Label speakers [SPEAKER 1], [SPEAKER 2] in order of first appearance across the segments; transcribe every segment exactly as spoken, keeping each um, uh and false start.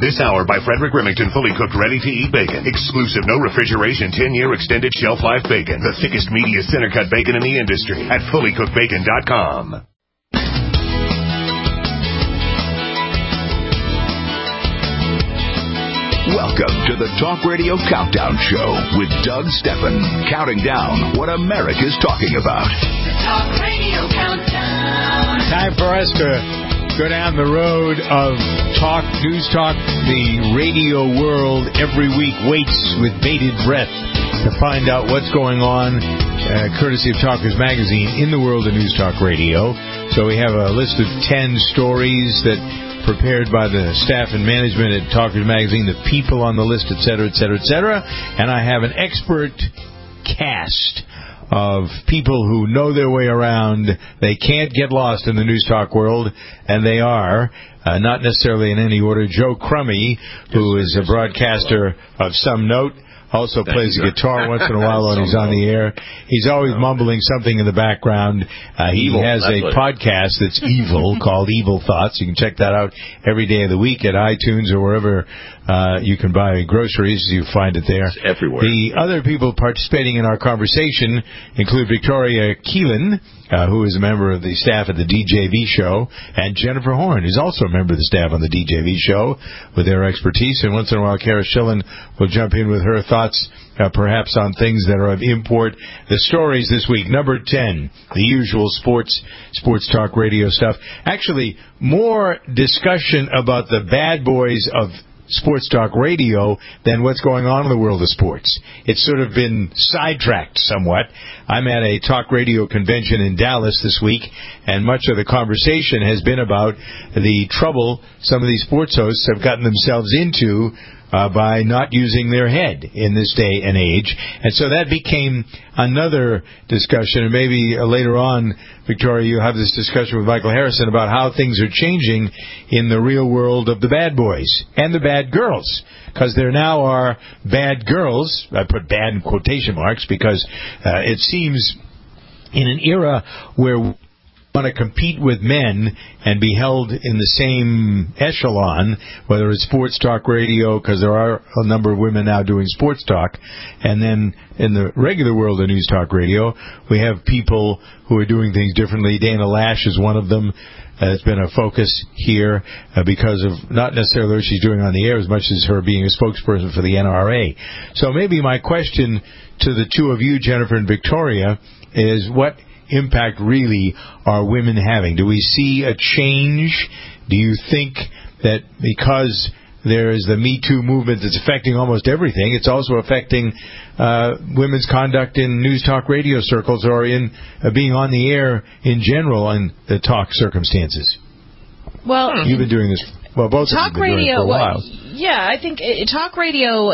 [SPEAKER 1] This hour by Frederick Remington, fully cooked, ready-to-eat bacon. Exclusive, no refrigeration, ten-year extended shelf life bacon. The thickest, meatiest, center-cut bacon in the industry at fully cooked bacon dot com.
[SPEAKER 2] Welcome to the Talk Radio Countdown Show with Doug Steffen, counting down what America's talking about.
[SPEAKER 3] The Talk Radio Countdown.
[SPEAKER 4] Time for us to go down the road of talk, news talk. The radio world every week waits with bated breath to find out what's going on, uh, courtesy of Talkers Magazine, in the world of news talk radio. So we have a list of ten stories that prepared by the staff and management at Talkers Magazine, the people on the list, et cetera, et cetera, et cetera. And I have an expert cast of people who know their way around. They can't get lost in the news talk world, and they are, uh, not necessarily in any order, Joe Crummy, who is a broadcaster of some note. Also plays the guitar once in a while when he's on the air. He's always mumbling something in the background. Uh, he evil, has a podcast that's evil called Evil Thoughts. You can check that out every day of the week at iTunes or wherever uh, you can buy groceries. You find it there.
[SPEAKER 5] It's everywhere.
[SPEAKER 4] The other people participating in our conversation include Victoria Keelan, Uh, who is a member of the staff at the D J V show, and Jennifer Horn, who's also a member of the staff on the D J V show with their expertise. And once in a while, Kara Schillen will jump in with her thoughts, uh, perhaps on things that are of import. The stories this week, number ten, the usual sports, sports talk radio stuff. Actually, more discussion about the bad boys of sports talk radio than what's going on in the world of sports. It's sort of been sidetracked somewhat. I'm at a talk radio convention in Dallas this week, and much of the conversation has been about the trouble some of these sports hosts have gotten themselves into uh, by not using their head in this day and age. And so that became another discussion, and maybe uh, later on, Victoria, you have this discussion with Michael Harrison about how things are changing in the real world of the bad boys and the bad girls, because there now are bad girls. I put bad in quotation marks because uh, it seems in an era where we want to compete with men and be held in the same echelon, whether it's sports talk radio, because there are a number of women now doing sports talk, and then in the regular world of news talk radio, we have people who are doing things differently. Dana Lash is one of them. Uh, it's been a focus here uh, because of not necessarily what she's doing on the air as much as her being a spokesperson for the N R A. So maybe my question to the two of you, Jennifer and Victoria, is what impact really are women having? Do we see a change? Do you think that because there is the Me Too movement that's affecting almost everything, it's also affecting uh, women's conduct in news talk radio circles or in uh, being on the air in general in the talk circumstances?
[SPEAKER 6] Well,
[SPEAKER 4] you've been doing this. Well, both
[SPEAKER 6] talk
[SPEAKER 4] of you have been
[SPEAKER 6] radio,
[SPEAKER 4] doing it for a while.
[SPEAKER 6] Yeah, I think uh, talk radio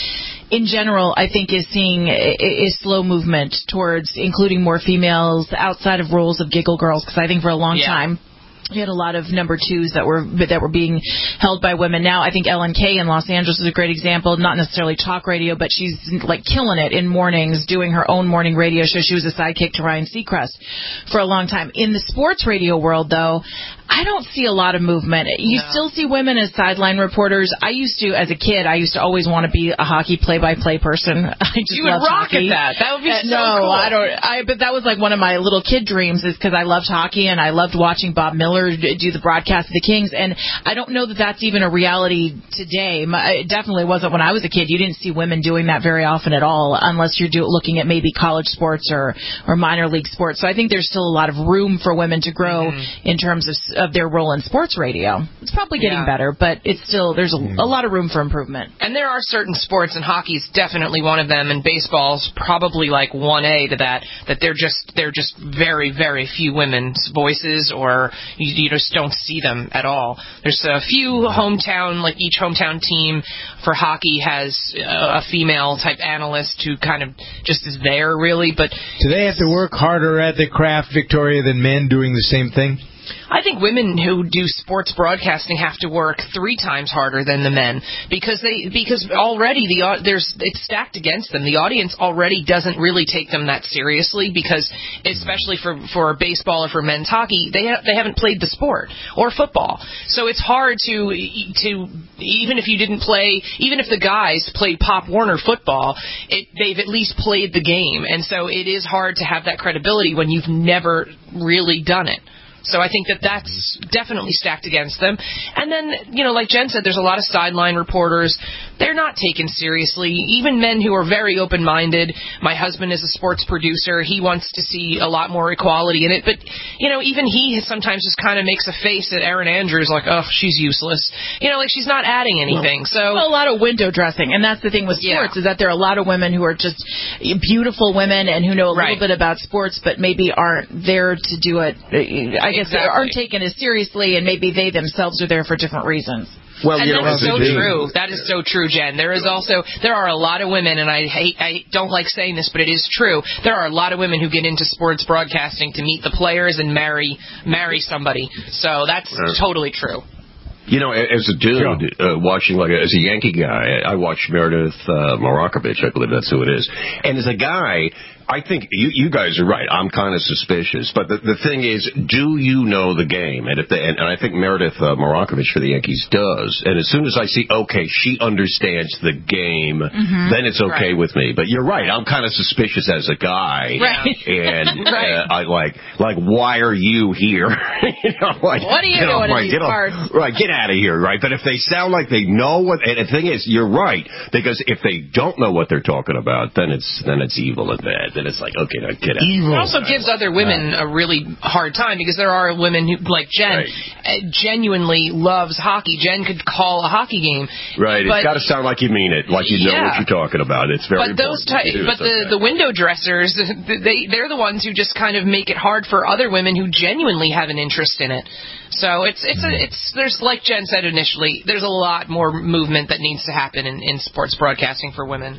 [SPEAKER 6] in general, I think, is seeing a, a slow movement towards including more females outside of roles of giggle girls, because I think for a long
[SPEAKER 7] yeah.
[SPEAKER 6] time you had a lot of number twos that were that were being held by women. Now I think Ellen Kay in Los Angeles is a great example. Not necessarily talk radio, but she's like killing it in mornings, doing her own morning radio show. She was a sidekick to Ryan Seacrest for a long time. In the sports radio world, though, I don't see a lot of movement. You
[SPEAKER 7] no.
[SPEAKER 6] still see women as sideline reporters. I used to, as a kid, I used to always want to be a hockey play-by-play person. I just
[SPEAKER 7] you would
[SPEAKER 6] loved
[SPEAKER 7] rock
[SPEAKER 6] hockey.
[SPEAKER 7] at that. That would be
[SPEAKER 6] uh,
[SPEAKER 7] so
[SPEAKER 6] no,
[SPEAKER 7] cool.
[SPEAKER 6] I don't. I but that was like one of my little kid dreams, is because I loved hockey and I loved watching Bob Miller do the broadcast of the Kings. And I don't know that that's even a reality today. My, it definitely wasn't when I was a kid. You didn't see women doing that very often at all, unless you're do, looking at maybe college sports or or minor league sports. So I think there's still a lot of room for women to grow mm-hmm. in terms of of their role in sports. Sports radio. It's probably getting yeah. better, but it's still, there's a, a lot of room for improvement.
[SPEAKER 7] And there are certain sports, and hockey's definitely one of them, and baseball's probably like one A to that, that they're just, they're just very, very few women's voices, or you, you just don't see them at all. There's a few hometown, like each hometown team for hockey has a female type analyst who kind of just is there, really, but...
[SPEAKER 4] Do they have to work harder at the craft, Victoria, than men doing the same thing?
[SPEAKER 7] I think women who do sports broadcasting have to work three times harder than the men because they because already the there's it's stacked against them. The audience already doesn't really take them that seriously because, especially for for baseball or for men's hockey, they ha- they haven't played the sport or football, so it's hard to to even if you didn't play, even if the guys played Pop Warner football, it, they've at least played the game, and so it is hard to have that credibility when you've never really done it. So I think that that's definitely stacked against them. And then, you know, like Jen said, there's a lot of sideline reporters. They're not taken seriously. Even men who are very open-minded. My husband is a sports producer. He wants to see a lot more equality in it. But, you know, even he sometimes just kind of makes a face at Erin Andrews like, oh, she's useless. You know, like she's not adding anything. So
[SPEAKER 6] well, a lot of window dressing. And that's the thing with sports, yeah. is that there are a lot of women who are just beautiful women and who know a
[SPEAKER 7] right.
[SPEAKER 6] little bit about sports but maybe aren't there to do it. I guess
[SPEAKER 7] exactly.
[SPEAKER 6] they aren't taken as seriously, and maybe they themselves are there for different reasons.
[SPEAKER 5] Well,
[SPEAKER 7] and
[SPEAKER 5] you know,
[SPEAKER 7] that's so
[SPEAKER 5] do.
[SPEAKER 7] true. That is so true, Jen. There is also there are a lot of women, and I hate I don't like saying this, but it is true. There are a lot of women who get into sports broadcasting to meet the players and marry marry somebody. So that's uh, totally true.
[SPEAKER 5] You know, as a dude, uh, watching, like, as a Yankee guy, I watch Meredith uh, Marakovich, I believe that's who it is. And as a guy, I think you, you guys are right. I'm kind of suspicious. But the, the thing is, do you know the game? And if they, and, and I think Meredith uh, Marakovich for the Yankees does. And as soon as I see, okay, she understands the game, mm-hmm. then it's okay right. with me. But you're right. I'm kind of suspicious as a guy.
[SPEAKER 6] Right.
[SPEAKER 5] And right. uh, I like, like, why are you here? you know, like,
[SPEAKER 6] what are you doing in these parts?
[SPEAKER 5] Right, get out of here, right? But if they sound like they know what, and the thing is, you're right, because if they don't know what they're talking about, then it's then it's evil and bad. Then it's like, okay, now get out.
[SPEAKER 7] Evil. It also gives other women right. a really hard time, because there are women who, like Jen, right. genuinely loves hockey. Jen could call a hockey game.
[SPEAKER 5] Right,
[SPEAKER 7] but,
[SPEAKER 5] it's got to sound like you mean it, like you know
[SPEAKER 7] yeah.
[SPEAKER 5] what you're talking about. It's very
[SPEAKER 7] but those ty- But the, the window dressers, they, they're the ones who just kind of make it hard for other women who genuinely have an interest in it. So it's it's a, it's there's, like Jen said initially, there's a lot more movement that needs to happen in, in sports broadcasting for women.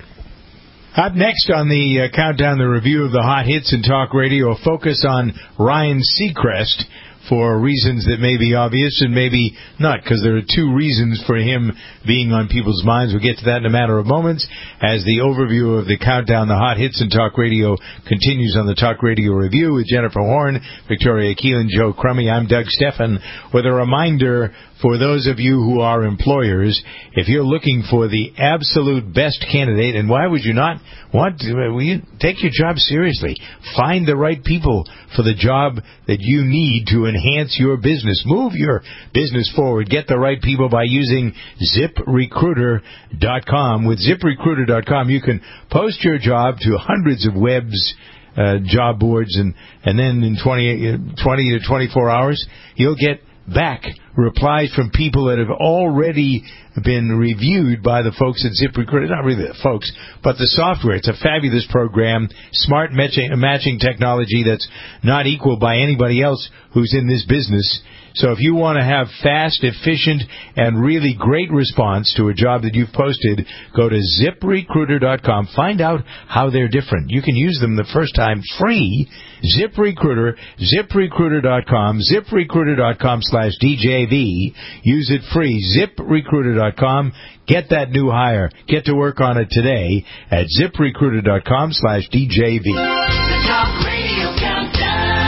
[SPEAKER 4] Up next on the uh, countdown, the review of the hot hits in talk radio, a focus on Ryan Seacrest for reasons that may be obvious and maybe not, because there are two reasons for him being on people's minds. We'll get to that in a matter of moments as the overview of the countdown, the hot hits in talk radio, continues on the Talk Radio Review with Jennifer Horn, Victoria Keelan, Joe Crummy. I'm Doug Stephan with a reminder for those of you who are employers, if you're looking for the absolute best candidate, and why would you not want to, will you take your job seriously? Find the right people for the job that you need to enhance your business. Move your business forward. Get the right people by using zip recruiter dot com. With zip recruiter dot com, you can post your job to hundreds of webs, uh, job boards, and, and then in twenty, twenty to twenty-four hours, you'll get back replies from people that have already been reviewed by the folks at ZipRecruiter. Not really the folks, but the software. It's a fabulous program, smart matching, matching technology that's not equaled by anybody else who's in this business. So if you want to have fast, efficient, and really great response to a job that you've posted, go to zip recruiter dot com. Find out how they're different. You can use them the first time free. ZipRecruiter, zip recruiter dot com, zip recruiter dot com slash D J V. Use it free. zip recruiter dot com. Get that new hire. Get to work on it today at zip recruiter dot com slash D J V.
[SPEAKER 3] The Talk Radio Countdown.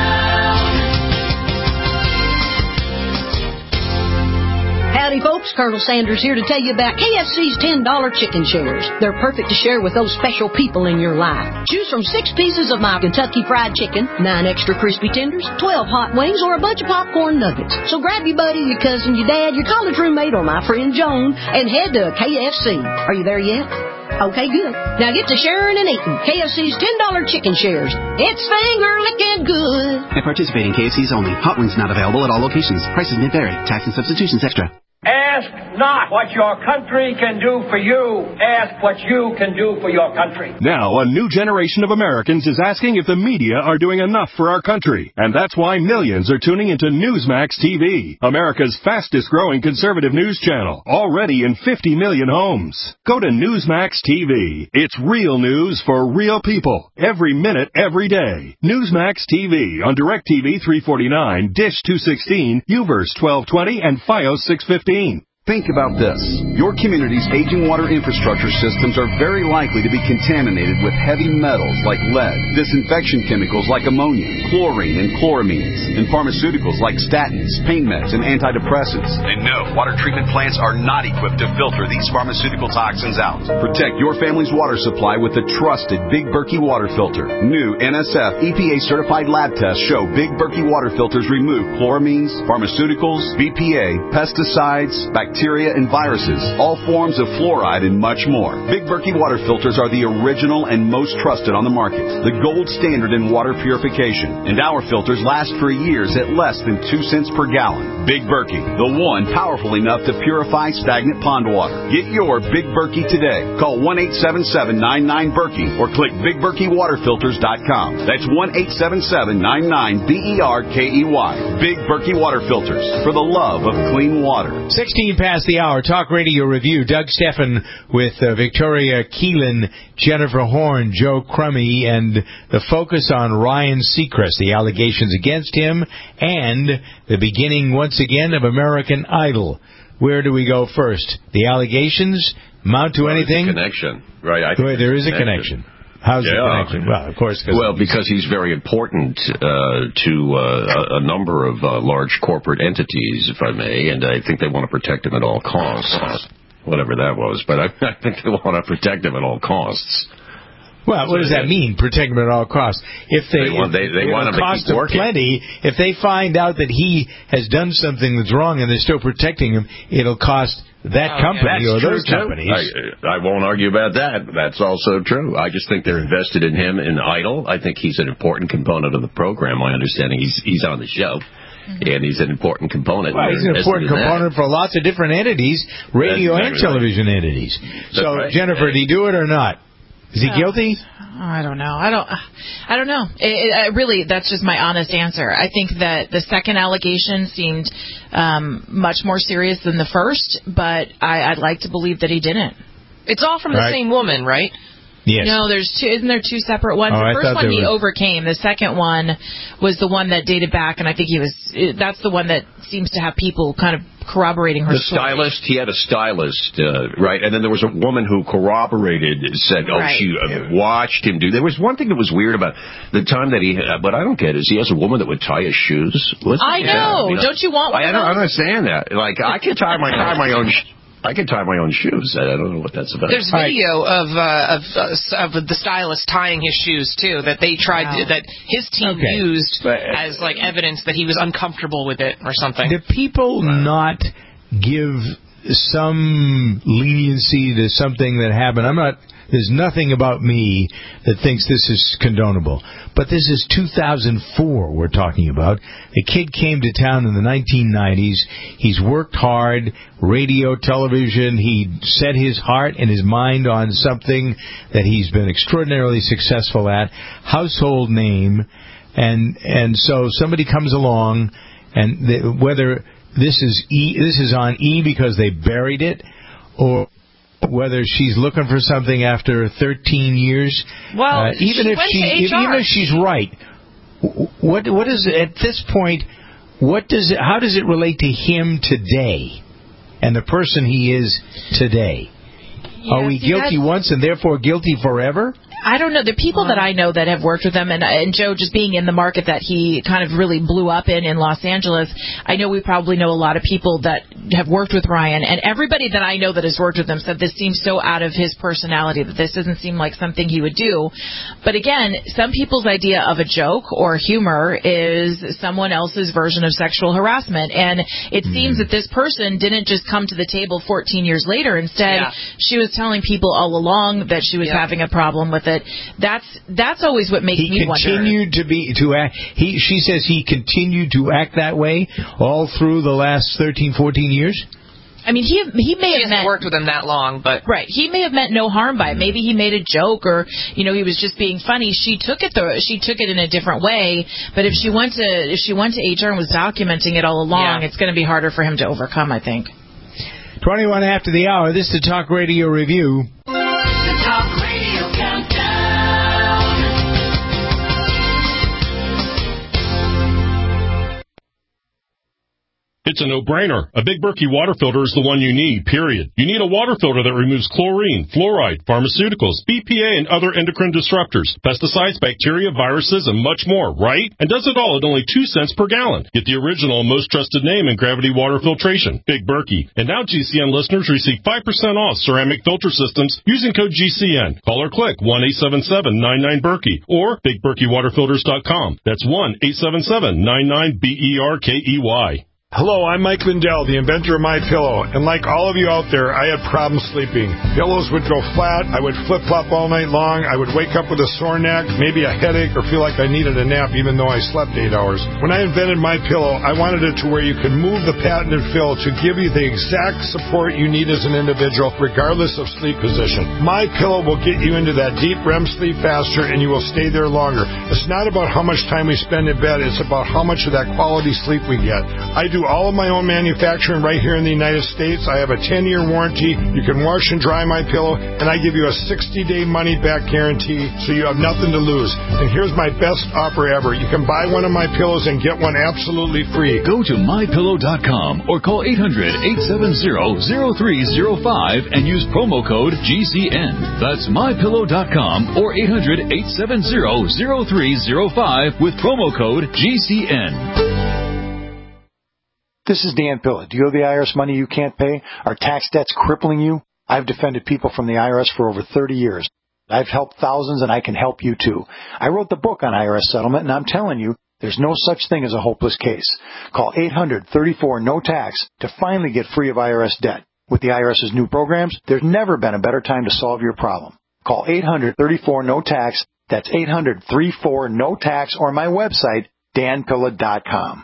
[SPEAKER 8] Howdy, folks. Colonel Sanders here to tell you about K F C's ten dollar chicken shares. They're perfect to share with those special people in your life. Choose from six pieces of my Kentucky Fried Chicken, nine extra crispy tenders, twelve hot wings, or a bunch of popcorn nuggets. So grab your buddy, your cousin, your dad, your college roommate, or my friend Joan, and head to K F C. Are you there yet? Okay, good. Now get to sharing and eating K F C's ten dollar chicken shares. It's finger-licking good.
[SPEAKER 9] At participating K F C's only. Hot wings not available at all locations. Prices may vary. Tax and substitutions extra.
[SPEAKER 10] And
[SPEAKER 9] Ask not what your country can do for you. Ask what you can do for your country.
[SPEAKER 10] Now, a new generation of Americans is asking if the media are doing enough for our country. And that's why millions are tuning into Newsmax T V, America's fastest growing conservative news channel, already in fifty million homes. Go to Newsmax T V. It's real news for real people. Every minute, every day. Newsmax T V on DirecTV three forty-nine, Dish two sixteen, UVerse twelve twenty, and Fios six fifteen.
[SPEAKER 11] Think about this. Your community's aging water infrastructure systems are very likely to be contaminated with heavy metals like lead, disinfection chemicals like ammonia, chlorine and chloramines, and pharmaceuticals like statins, pain meds, and antidepressants.
[SPEAKER 12] And no, water treatment plants are not equipped to filter these pharmaceutical toxins out.
[SPEAKER 11] Protect your family's water supply with the trusted Big Berkey water filter. New N S F E P A certified lab tests show Big Berkey water filters remove chloramines, pharmaceuticals, B P A, pesticides, bacteria, bacteria and viruses, all forms of fluoride, and much more. Big Berkey water filters are the original and most trusted on the market, the gold standard in water purification. And our filters last for years at less than two cents per gallon. Big Berkey, the one powerful enough to purify stagnant pond water. Get your Big Berkey today. Call one eight seven seven, nine nine, Berkey or click big berkey water filters dot com. That's one eight seven seven, nine nine, B E R K E Y. Big Berkey water filters, for the love of clean water.
[SPEAKER 4] sixteen past the hour. Talk Radio Review. Doug Steffen with uh, Victoria Keelan, Jennifer Horn, Joe Crummy, and the focus on Ryan Seacrest, the allegations against him, and the beginning, once again, of American Idol. Where do we go first? The allegations mount to
[SPEAKER 5] well,
[SPEAKER 4] anything?
[SPEAKER 5] There's a connection, right? I think
[SPEAKER 4] Wait, there is a connection. How's
[SPEAKER 5] yeah.
[SPEAKER 4] the connection? Well, of course.
[SPEAKER 5] Well, because he's very important uh, to uh, a number of uh, large corporate entities, if I may, and I think they want to protect him at all costs, whatever that was. But I, I think they want to protect him at all costs.
[SPEAKER 4] Well, what does that mean? Protect him at all costs. If they,
[SPEAKER 5] they want, they, they
[SPEAKER 4] if,
[SPEAKER 5] want him to
[SPEAKER 4] cost
[SPEAKER 5] keep working.
[SPEAKER 4] Plenty. If they find out that he has done something that's wrong and they're still protecting him, it'll cost that
[SPEAKER 5] oh,
[SPEAKER 4] company
[SPEAKER 5] yeah.
[SPEAKER 4] or
[SPEAKER 5] True,
[SPEAKER 4] those
[SPEAKER 5] too.
[SPEAKER 4] companies.
[SPEAKER 5] I, I won't argue about that. That's also true. I just think they're invested in him in Idol. I think he's an important component of the program. My understanding, he's he's on the show. Mm-hmm. And he's an important component.
[SPEAKER 4] Well, he's an important component for lots of different entities, radio That's and exactly television right. entities. That's so, right. Jennifer, did he do it or not? Is he uh, guilty?
[SPEAKER 6] I don't know. I don't. I don't know. It, it, really, that's just my honest answer. I think that the second allegation seemed um, much more serious than the first, but I, I'd like to believe that he didn't.
[SPEAKER 7] It's all from the
[SPEAKER 4] right.
[SPEAKER 7] same woman, right?
[SPEAKER 4] Yes.
[SPEAKER 6] No, there's two. Isn't there two separate ones?
[SPEAKER 4] Oh,
[SPEAKER 6] the
[SPEAKER 4] I
[SPEAKER 6] first one he
[SPEAKER 4] was...
[SPEAKER 6] overcame. The second one was the one that dated back, and I think he was. That's the one that seems to have people kind of corroborating her
[SPEAKER 5] the
[SPEAKER 6] story.
[SPEAKER 5] Stylist, he had a stylist, uh, right? And then there was a woman who corroborated, said, oh,
[SPEAKER 6] right.
[SPEAKER 5] she uh, watched him do. There was one thing that was weird about the time that he, uh, but I don't get is he has a woman that would tie his shoes. What's
[SPEAKER 6] I know.
[SPEAKER 5] I mean,
[SPEAKER 6] don't you want one
[SPEAKER 5] I, I
[SPEAKER 6] of
[SPEAKER 5] don't
[SPEAKER 6] those?
[SPEAKER 5] understand that. Like, I can tie my, tie my own sh- I can tie my own shoes. I don't know what that's about.
[SPEAKER 7] There's video right. of uh, of, uh, of the stylist tying his shoes too. That they tried wow. to, that his team
[SPEAKER 4] okay.
[SPEAKER 7] used
[SPEAKER 4] but,
[SPEAKER 7] as like evidence that he was uncomfortable with it or something.
[SPEAKER 4] Do people wow. not give some leniency to something that happened? I'm not. There's nothing about me that thinks this is condonable. But this is two thousand four we're talking about. The kid came to town in the nineteen nineties. He's worked hard, radio, television. He set his heart and his mind on something that he's been extraordinarily successful at, household name. And and so somebody comes along, and they, whether this is E, this is on E because they buried it, or whether she's looking for something after thirteen years.
[SPEAKER 7] Well,
[SPEAKER 4] uh, even
[SPEAKER 7] she
[SPEAKER 4] if
[SPEAKER 7] went
[SPEAKER 4] she,
[SPEAKER 7] to
[SPEAKER 4] if, even if she's right, what what is at this point? What does it, how does it relate to him today, and the person he is today?
[SPEAKER 6] Yeah,
[SPEAKER 4] Are we
[SPEAKER 6] see,
[SPEAKER 4] guilty once and therefore guilty forever?
[SPEAKER 6] I don't know. The people that I know that have worked with him, and, and Joe just being in the market that he kind of really blew up in in Los Angeles, I know we probably know a lot of people that have worked with Ryan, and everybody that I know that has worked with him said this seems so out of his personality, that this doesn't seem like something he would do. But again, some people's idea of a joke or humor is someone else's version of sexual harassment, and it mm. seems that this person didn't just come to the table fourteen years later. Instead,
[SPEAKER 7] yeah.
[SPEAKER 6] she was telling people all along that she was yeah. having a problem with it. That's that's always what makes
[SPEAKER 4] he
[SPEAKER 6] me wonder.
[SPEAKER 4] He continued to be to act. He she says he continued to act that way all through the last thirteen, fourteen years.
[SPEAKER 6] I mean, he he may
[SPEAKER 7] She
[SPEAKER 6] have
[SPEAKER 7] hasn't
[SPEAKER 6] meant,
[SPEAKER 7] worked with him that long, but
[SPEAKER 6] right. He may have meant no harm by it. Maybe he made a joke, or you know, he was just being funny. She took it the she took it in a different way. But if she went to if she went to H R and was documenting it all along,
[SPEAKER 7] Yeah.
[SPEAKER 6] it's going to be harder for him to overcome, I think.
[SPEAKER 4] twenty-one after the hour. This is the Talk Radio Review.
[SPEAKER 3] The Talk Radio Countdown.
[SPEAKER 13] It's a no-brainer. A Big Berkey water filter is the one you need, period. You need a water filter that removes chlorine, fluoride, pharmaceuticals, B P A, and other endocrine disruptors, pesticides, bacteria, viruses, and much more, right? And does it all at only two cents per gallon. Get the original and most trusted name in gravity water filtration, Big Berkey. And now G C N listeners receive five percent off ceramic filter systems using code G C N. Call or click one eight seven seven nine nine Berkey or big berkey water filters dot com. That's one eight seven seven nine nine B E R K E Y.
[SPEAKER 14] Hello, I'm Mike Lindell, the inventor of MyPillow, and like all of you out there, I had problems sleeping. Pillows would go flat, I would flip-flop all night long, I would wake up with a sore neck, maybe a headache, or feel like I needed a nap even though I slept eight hours. When I invented MyPillow, I wanted it to where you could move the patented fill to give you the exact support you need as an individual, regardless of sleep position. MyPillow will get you into that deep R E M sleep faster, and you will stay there longer. It's not about how much time we spend in bed, it's about how much of that quality sleep we get. I do all of my own manufacturing right here in the United States. I have a ten-year warranty. You can wash and dry my pillow, and I give you a sixty-day money-back guarantee, so you have nothing to lose. And here's my best offer ever. You can buy one of my pillows and get one absolutely free.
[SPEAKER 2] Go to my pillow dot com or call eight hundred eight seven zero zero three zero five and use promo code G C N. That's my pillow dot com or eight hundred eight seven zero zero three zero five with promo code G C N.
[SPEAKER 15] This is Dan Pilla. Do you owe the I R S money you can't pay? Are tax debts crippling you? I've defended people from the I R S for over thirty years. I've helped thousands, and I can help you too. I wrote the book on I R S settlement, and I'm telling you, there's no such thing as a hopeless case. Call eight hundred thirty-four no tax to finally get free of I R S debt. With the IRS's new programs, there's never been a better time to solve your problem. Call eight hundred thirty-four no tax. That's eight hundred thirty-four no tax, or my website, dan pilla dot com.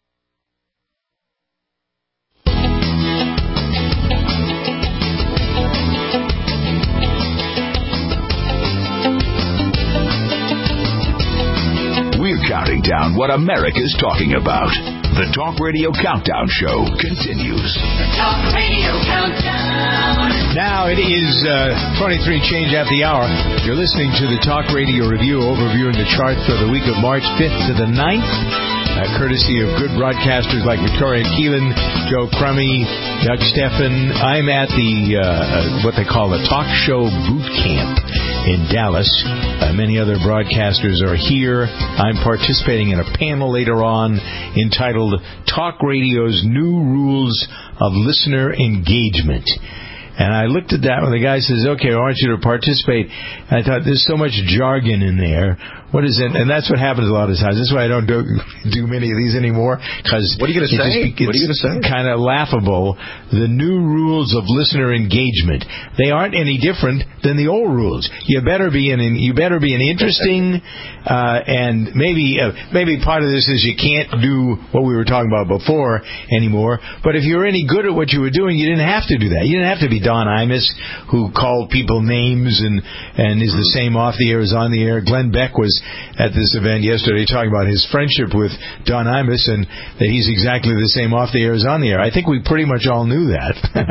[SPEAKER 2] We're counting down what America's talking about. The Talk Radio Countdown Show continues.
[SPEAKER 3] The Talk Radio Countdown.
[SPEAKER 4] Now it is uh, twenty-three change after the hour. You're listening to the Talk Radio Review, overviewing the charts for the week of March fifth to the ninth. Uh, courtesy of good broadcasters like Victoria Keelan, Joe Crummy, Doug Steffen. I'm at the, uh, uh, what they call the Talk Show Boot Camp in Dallas. Uh, many other broadcasters are here. I'm participating in a panel later on entitled Talk Radio's New Rules of Listener Engagement. And I looked at that when the guy says, okay, I want you to participate. I thought, there's so much jargon in there. What is it? And that's what happens a lot of times. That's why I don't do, do many of these anymore. Cause
[SPEAKER 5] what are you going to say?
[SPEAKER 4] Just,
[SPEAKER 5] what are you going to say?
[SPEAKER 4] Kind of laughable. The new rules of listener engagement. They aren't any different than the old rules. You better be an you better be an interesting, uh, and maybe uh, maybe part of this is you can't do what we were talking about before anymore. But if you're any good at what you were doing, you didn't have to do that. You didn't have to be Don Imus, who called people names and and is the same off the air as on the air. Glenn Beck was at this event yesterday talking about his friendship with Don Imus and that he's exactly the same off the air as on the air. I think we pretty much all knew that.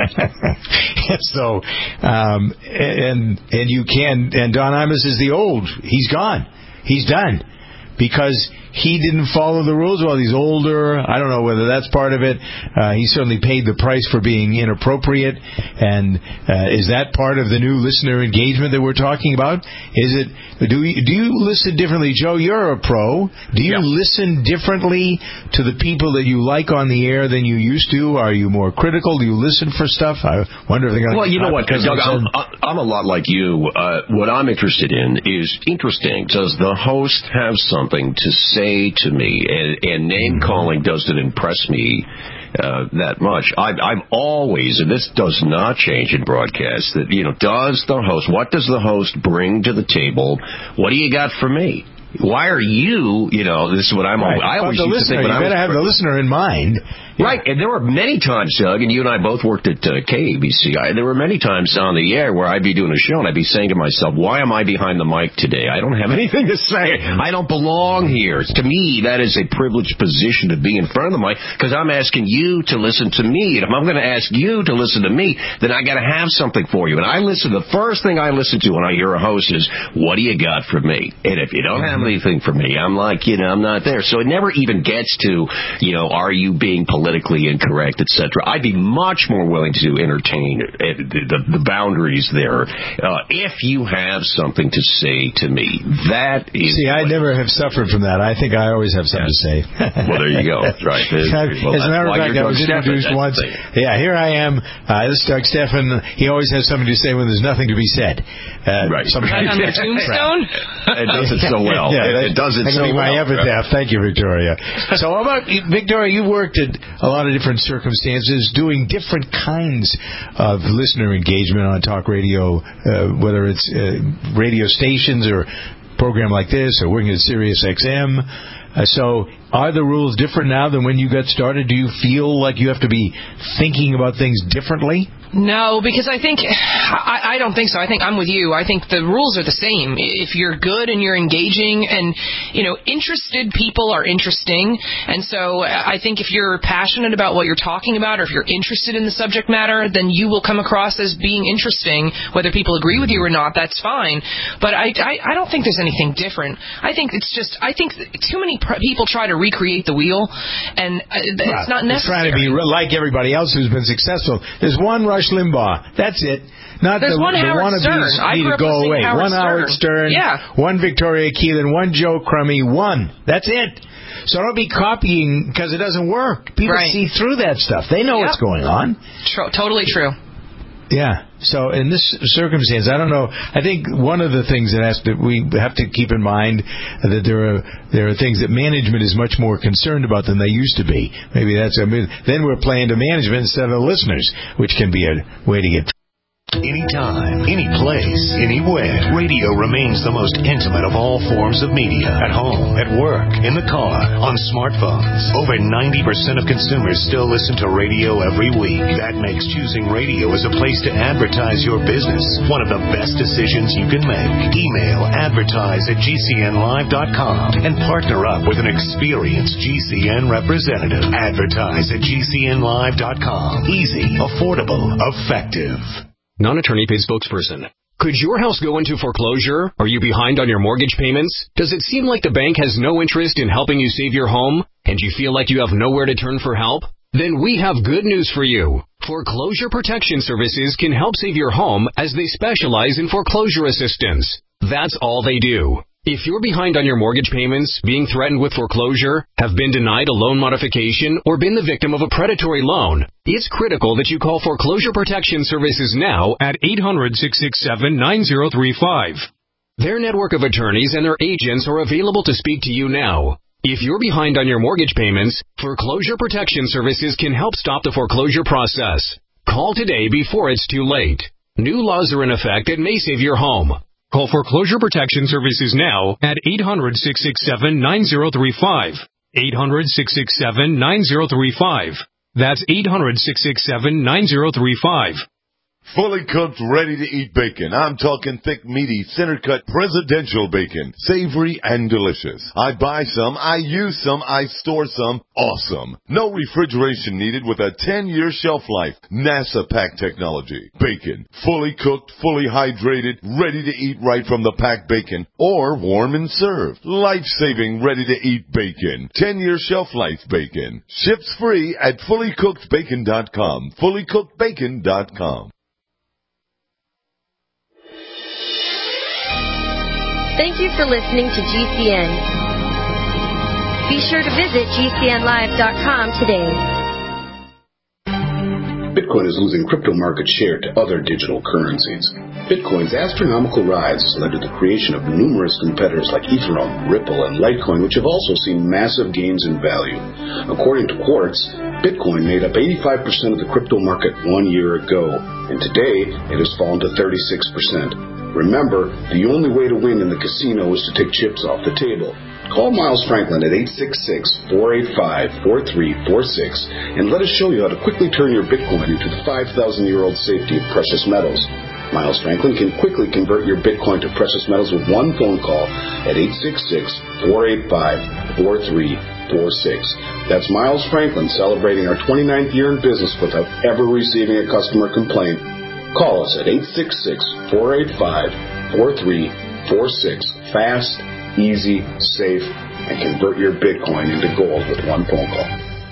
[SPEAKER 4] so, um, and and you can, and Don Imus is the old. He's gone. He's done. Because he didn't follow the rules. Well, he's older. I don't know whether that's part of it. Uh, he certainly paid the price for being inappropriate. And uh, is that part of the new listener engagement that we're talking about? Is it? Do you, do you listen differently, Joe? You're a pro. Do you yeah. listen differently to the people that you like on the air than you used to? Are you more critical? Do you listen for stuff? I wonder if they're going to.
[SPEAKER 5] Well, you know what, Doug, I'm, I'm a lot like you. Uh, what I'm interested in is interesting. Does the host have something to say to me, and, and name calling doesn't impress me uh, that much. I've, I've always, and this does not change in broadcast, that, you know, does the host, what does the host bring to the table? What do you got for me? Why are you, you know, this is what I'm,
[SPEAKER 4] right.
[SPEAKER 5] I always
[SPEAKER 4] the
[SPEAKER 5] used
[SPEAKER 4] listener,
[SPEAKER 5] to think.
[SPEAKER 4] You better have the listener in mind.
[SPEAKER 5] Right, and there were many times, Doug, and you and I both worked at uh, K A B C. I, there were many times on the air where I'd be doing a show and I'd be saying to myself, why am I behind the mic today? I don't have anything to say. I don't belong here. To me, that is a privileged position to be in front of the mic because I'm asking you to listen to me. And if I'm going to ask you to listen to me, then I got to have something for you. And I listen, the first thing I listen to when I hear a host is, what do you got for me? And if you don't have anything for me, I'm like, you know, I'm not there. So it never even gets to, you know, are you being politically incorrect, et cetera. I'd be much more willing to entertain the, the, the boundaries there uh, if you have something to say to me. That is.
[SPEAKER 4] See, I never have suffered from that. I think I always have something
[SPEAKER 5] yes.
[SPEAKER 4] to say.
[SPEAKER 5] Well, there you go. Right. Well,
[SPEAKER 4] as a matter of fact, I was introduced once. Yeah, here I am. Uh, this is Doug Stephan. He always has something to say when there's nothing to be said. Uh,
[SPEAKER 5] right.
[SPEAKER 7] Right on the tombstone?
[SPEAKER 5] It does it so well.
[SPEAKER 4] Yeah,
[SPEAKER 5] it, it does it
[SPEAKER 4] that
[SPEAKER 5] so
[SPEAKER 4] be
[SPEAKER 5] well.
[SPEAKER 4] my epitaph. Thank you, Victoria. So, how about Victoria? You worked at a lot of different circumstances, doing different kinds of listener engagement on talk radio, uh, whether it's uh, radio stations or a program like this, or working at Sirius X M. Uh, so, are the rules different now than when you got started? Do you feel like you have to be thinking about things differently?
[SPEAKER 7] No, because I think, I, I don't think so. I think I'm with you. I think the rules are the same. If you're good and you're engaging and, you know, interested people are interesting. And so I think if you're passionate about what you're talking about or if you're interested in the subject matter, then you will come across as being interesting. Whether people agree with you or not, that's fine. But I, I, I don't think there's anything different. I think it's just, I think too many pr- people try to recreate the wheel, and it's well, not necessary.
[SPEAKER 4] It's trying to be like everybody else who's been successful. There's one Rush Limbaugh. That's it. Not
[SPEAKER 7] There's
[SPEAKER 4] the,
[SPEAKER 7] one
[SPEAKER 4] the
[SPEAKER 7] Howard
[SPEAKER 4] wannabes
[SPEAKER 7] Stern.
[SPEAKER 4] need to go away.
[SPEAKER 7] Howard
[SPEAKER 4] one
[SPEAKER 7] Stern.
[SPEAKER 4] Howard Stern.
[SPEAKER 7] Yeah.
[SPEAKER 4] One Victoria Keelan. One Joe Crummy. One. That's it. So don't be copying because it doesn't work. People
[SPEAKER 7] right.
[SPEAKER 4] see through that stuff. They know yep. what's going on.
[SPEAKER 7] Tr- totally true.
[SPEAKER 4] Yeah. So in this circumstance, I don't know. I think one of the things that has to, we have to keep in mind that there are there are things that management is much more concerned about than they used to be. Maybe that's I mean, then we're playing to management instead of listeners, which can be a way to get.
[SPEAKER 1] Anytime, any place, anywhere. Radio remains the most intimate of all forms of media. At home, at work, in the car, on smartphones. Over ninety percent of consumers still listen to radio every week. That makes choosing radio as a place to advertise your business one of the best decisions you can make. Email advertise at G C N live dot com and partner up with an experienced G C N representative. Advertise at G C N live dot com. Easy, affordable, effective.
[SPEAKER 16] Non-attorney paid spokesperson. Could your house go into foreclosure? Are you behind on your mortgage payments? Does it seem like the bank has no interest in helping you save your home? And you feel like you have nowhere to turn for help? Then we have good news for you. Foreclosure Protection Services can help save your home as they specialize in foreclosure assistance. That's all they do. If you're behind on your mortgage payments, being threatened with foreclosure, have been denied a loan modification, or been the victim of a predatory loan, it's critical that you call Foreclosure Protection Services now at eight hundred, six six seven, nine zero three five. Their network of attorneys and their agents are available to speak to you now. If you're behind on your mortgage payments, Foreclosure Protection Services can help stop the foreclosure process. Call today before it's too late. New laws are in effect that may save your home. Call Foreclosure Protection Services now at eight hundred, six six seven, nine zero three five. eight hundred, six six seven, nine zero three five. That's eight hundred, six six seven, nine zero three five.
[SPEAKER 17] Fully cooked, ready-to-eat bacon. I'm talking thick, meaty, center-cut, presidential bacon. Savory and delicious. I buy some, I use some, I store some. Awesome. No refrigeration needed with a ten-year shelf life. NASA pack technology. Bacon. Fully cooked, fully hydrated, ready to eat right from the packed bacon. Or warm and served. Life-saving, ready-to-eat bacon. ten-year shelf life bacon. Ships free at fully cooked bacon dot com. fully cooked bacon dot com.
[SPEAKER 18] Thank you for listening to G C N. Be sure to visit G C N live dot com today.
[SPEAKER 19] Bitcoin is losing crypto market share to other digital currencies. Bitcoin's astronomical rise has led to the creation of numerous competitors like Ethereum, Ripple, and Litecoin, which have also seen massive gains in value. According to Quartz, Bitcoin made up eighty-five percent of the crypto market one year ago, and today it has fallen to thirty-six percent. Remember, the only way to win in the casino is to take chips off the table. Call Miles Franklin at eight six six, four eight five, four three four six and let us show you how to quickly turn your Bitcoin into the five thousand year old safety of precious metals. Miles Franklin can quickly convert your Bitcoin to precious metals with one phone call at eight six six, four eight five, four three four six. That's Miles Franklin celebrating our twenty-ninth year in business without ever receiving a customer complaint. Call us at eight six six, four eight five, four three four six. Fast, easy, safe, and convert your Bitcoin into gold with one phone call.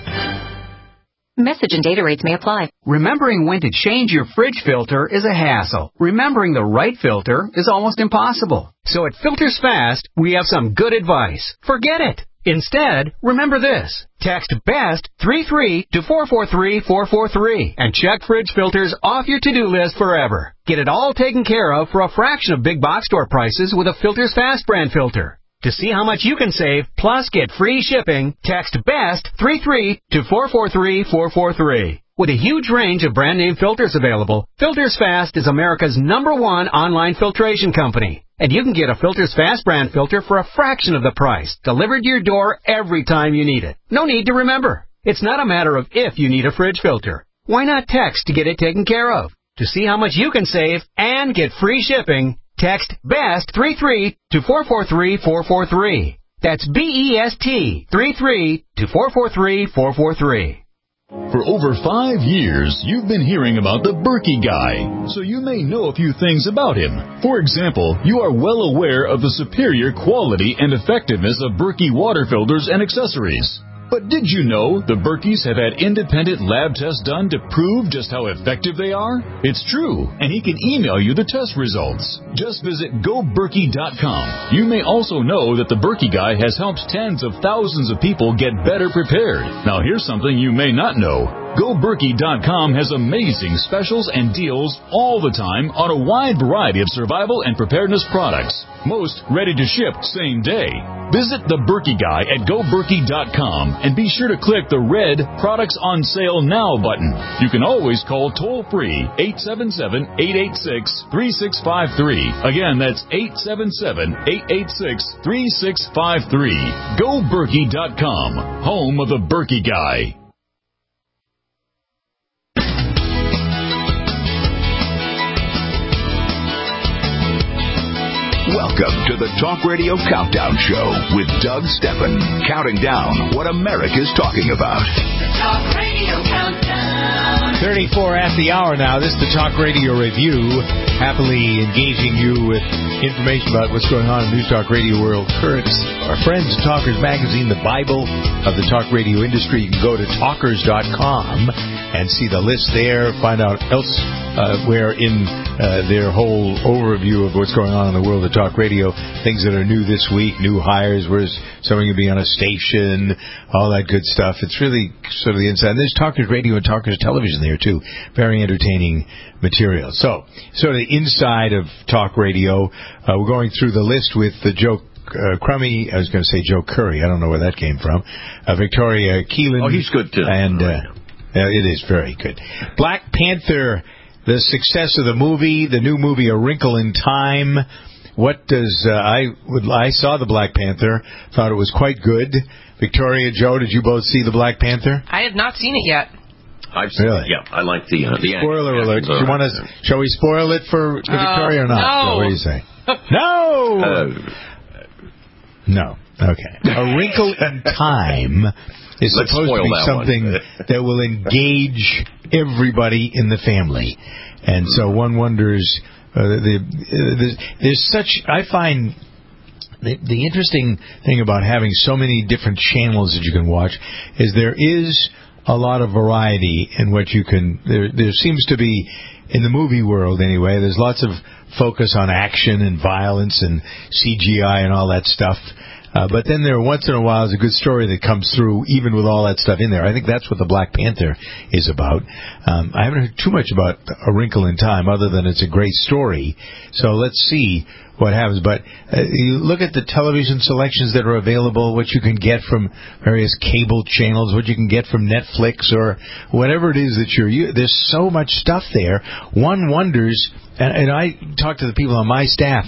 [SPEAKER 20] Message and data rates may apply. Remembering when to change your fridge filter is a hassle. Remembering the right filter is almost impossible. So at Filters Fast, we have some good advice. Forget it. Instead, remember this. Text BEST three three to four four three four four three and check fridge filters off your to-do list forever. Get it all taken care of for a fraction of big box store prices with a Filters Fast brand filter. To see how much you can save, plus get free shipping, text BEST three three to four four three four four three. With a huge range of brand name filters available, Filters Fast is America's number one online filtration company. And you can get a Filters Fast brand filter for a fraction of the price, delivered to your door every time you need it. No need to remember. It's not a matter of if you need a fridge filter. Why not text to get it taken care of? To see how much you can save and get free shipping, text BEST three three to four four three four four three. That's B E S T three three to four four three four four three.
[SPEAKER 2] For over five years, you've been hearing about the Berkey Guy, so you may know a few things about him. For example, you are well aware of the superior quality and effectiveness of Berkey water filters and accessories. But did you know the Berkeys have had independent lab tests done to prove just how effective they are? It's true, and he can email you the test results. Just visit go berkey dot com. You may also know that the Berkey Guy has helped tens of thousands of people get better prepared. Now here's something you may not know. go berkey dot com has amazing specials and deals all the time on a wide variety of survival and preparedness products. Most ready to ship same day. Visit the Berkey Guy at go berkey dot com and be sure to click the red Products on Sale Now button. You can always call toll-free eight seven seven, eight eight six, three six five three. Again, that's eight seven seven, eight eight six, three six five three. go berkey dot com, home of the Berkey Guy.
[SPEAKER 1] Welcome to the Talk Radio Countdown Show with Doug Steppen, counting down what America's talking about.
[SPEAKER 3] The Talk Radio Countdown.
[SPEAKER 4] thirty-four at the hour now. This is the Talk Radio Review. Happily engaging you with information about what's going on in News Talk Radio World Currents. Our friends at Talkers Magazine, the Bible of the talk radio industry. You can go to talkers dot com and see the list there. Find out else uh, where in uh, their whole overview of what's going on in the world of talk radio, things that are new this week, new hires, where's someone going to be on a station, all that good stuff. It's really sort of the inside. And there's Talkers Radio and Talkers Television there, too. Very entertaining material. So, sort of the inside of talk radio. Uh, we're going through the list with the Joe Uh, Crummy, I was going to say Joe Curry. I don't know where that came from. Uh, Victoria Keelan.
[SPEAKER 5] Oh, he's good, too.
[SPEAKER 4] And uh, uh, it is very good. Black Panther, the success of the movie, the new movie A Wrinkle in Time. What does uh, I would I saw the Black Panther, thought it was quite good. Victoria, Joe, did you both see the Black Panther?
[SPEAKER 7] I have not seen it yet.
[SPEAKER 5] I've seen
[SPEAKER 4] really?
[SPEAKER 5] it. Yeah, I like the uh, the
[SPEAKER 4] spoiler
[SPEAKER 5] action.
[SPEAKER 4] alert. Do you want to? Shall we spoil it for, for
[SPEAKER 7] uh,
[SPEAKER 4] Victoria or not?
[SPEAKER 7] No.
[SPEAKER 4] So what do you say? No.
[SPEAKER 5] Uh,
[SPEAKER 4] No. Okay. A Wrinkle in Time is
[SPEAKER 5] Let's
[SPEAKER 4] supposed to be
[SPEAKER 5] that
[SPEAKER 4] something that will engage everybody in the family. And so one wonders, uh, the, uh, there's, there's such, I find the, the interesting thing about having so many different channels that you can watch is there is a lot of variety in what you can, there, there seems to be, in the movie world anyway, there's lots of focus on action and violence and C G I and all that stuff. Uh, but then there, once in a while, is a good story that comes through, even with all that stuff in there. I think that's what the Black Panther is about. Um, I haven't heard too much about A Wrinkle in Time, other than it's a great story. So let's see what happens. But uh, you look at the television selections that are available, what you can get from various cable channels, what you can get from Netflix or whatever it is that you're using. There's so much stuff there. One wonders, and, and I talk to the people on my staff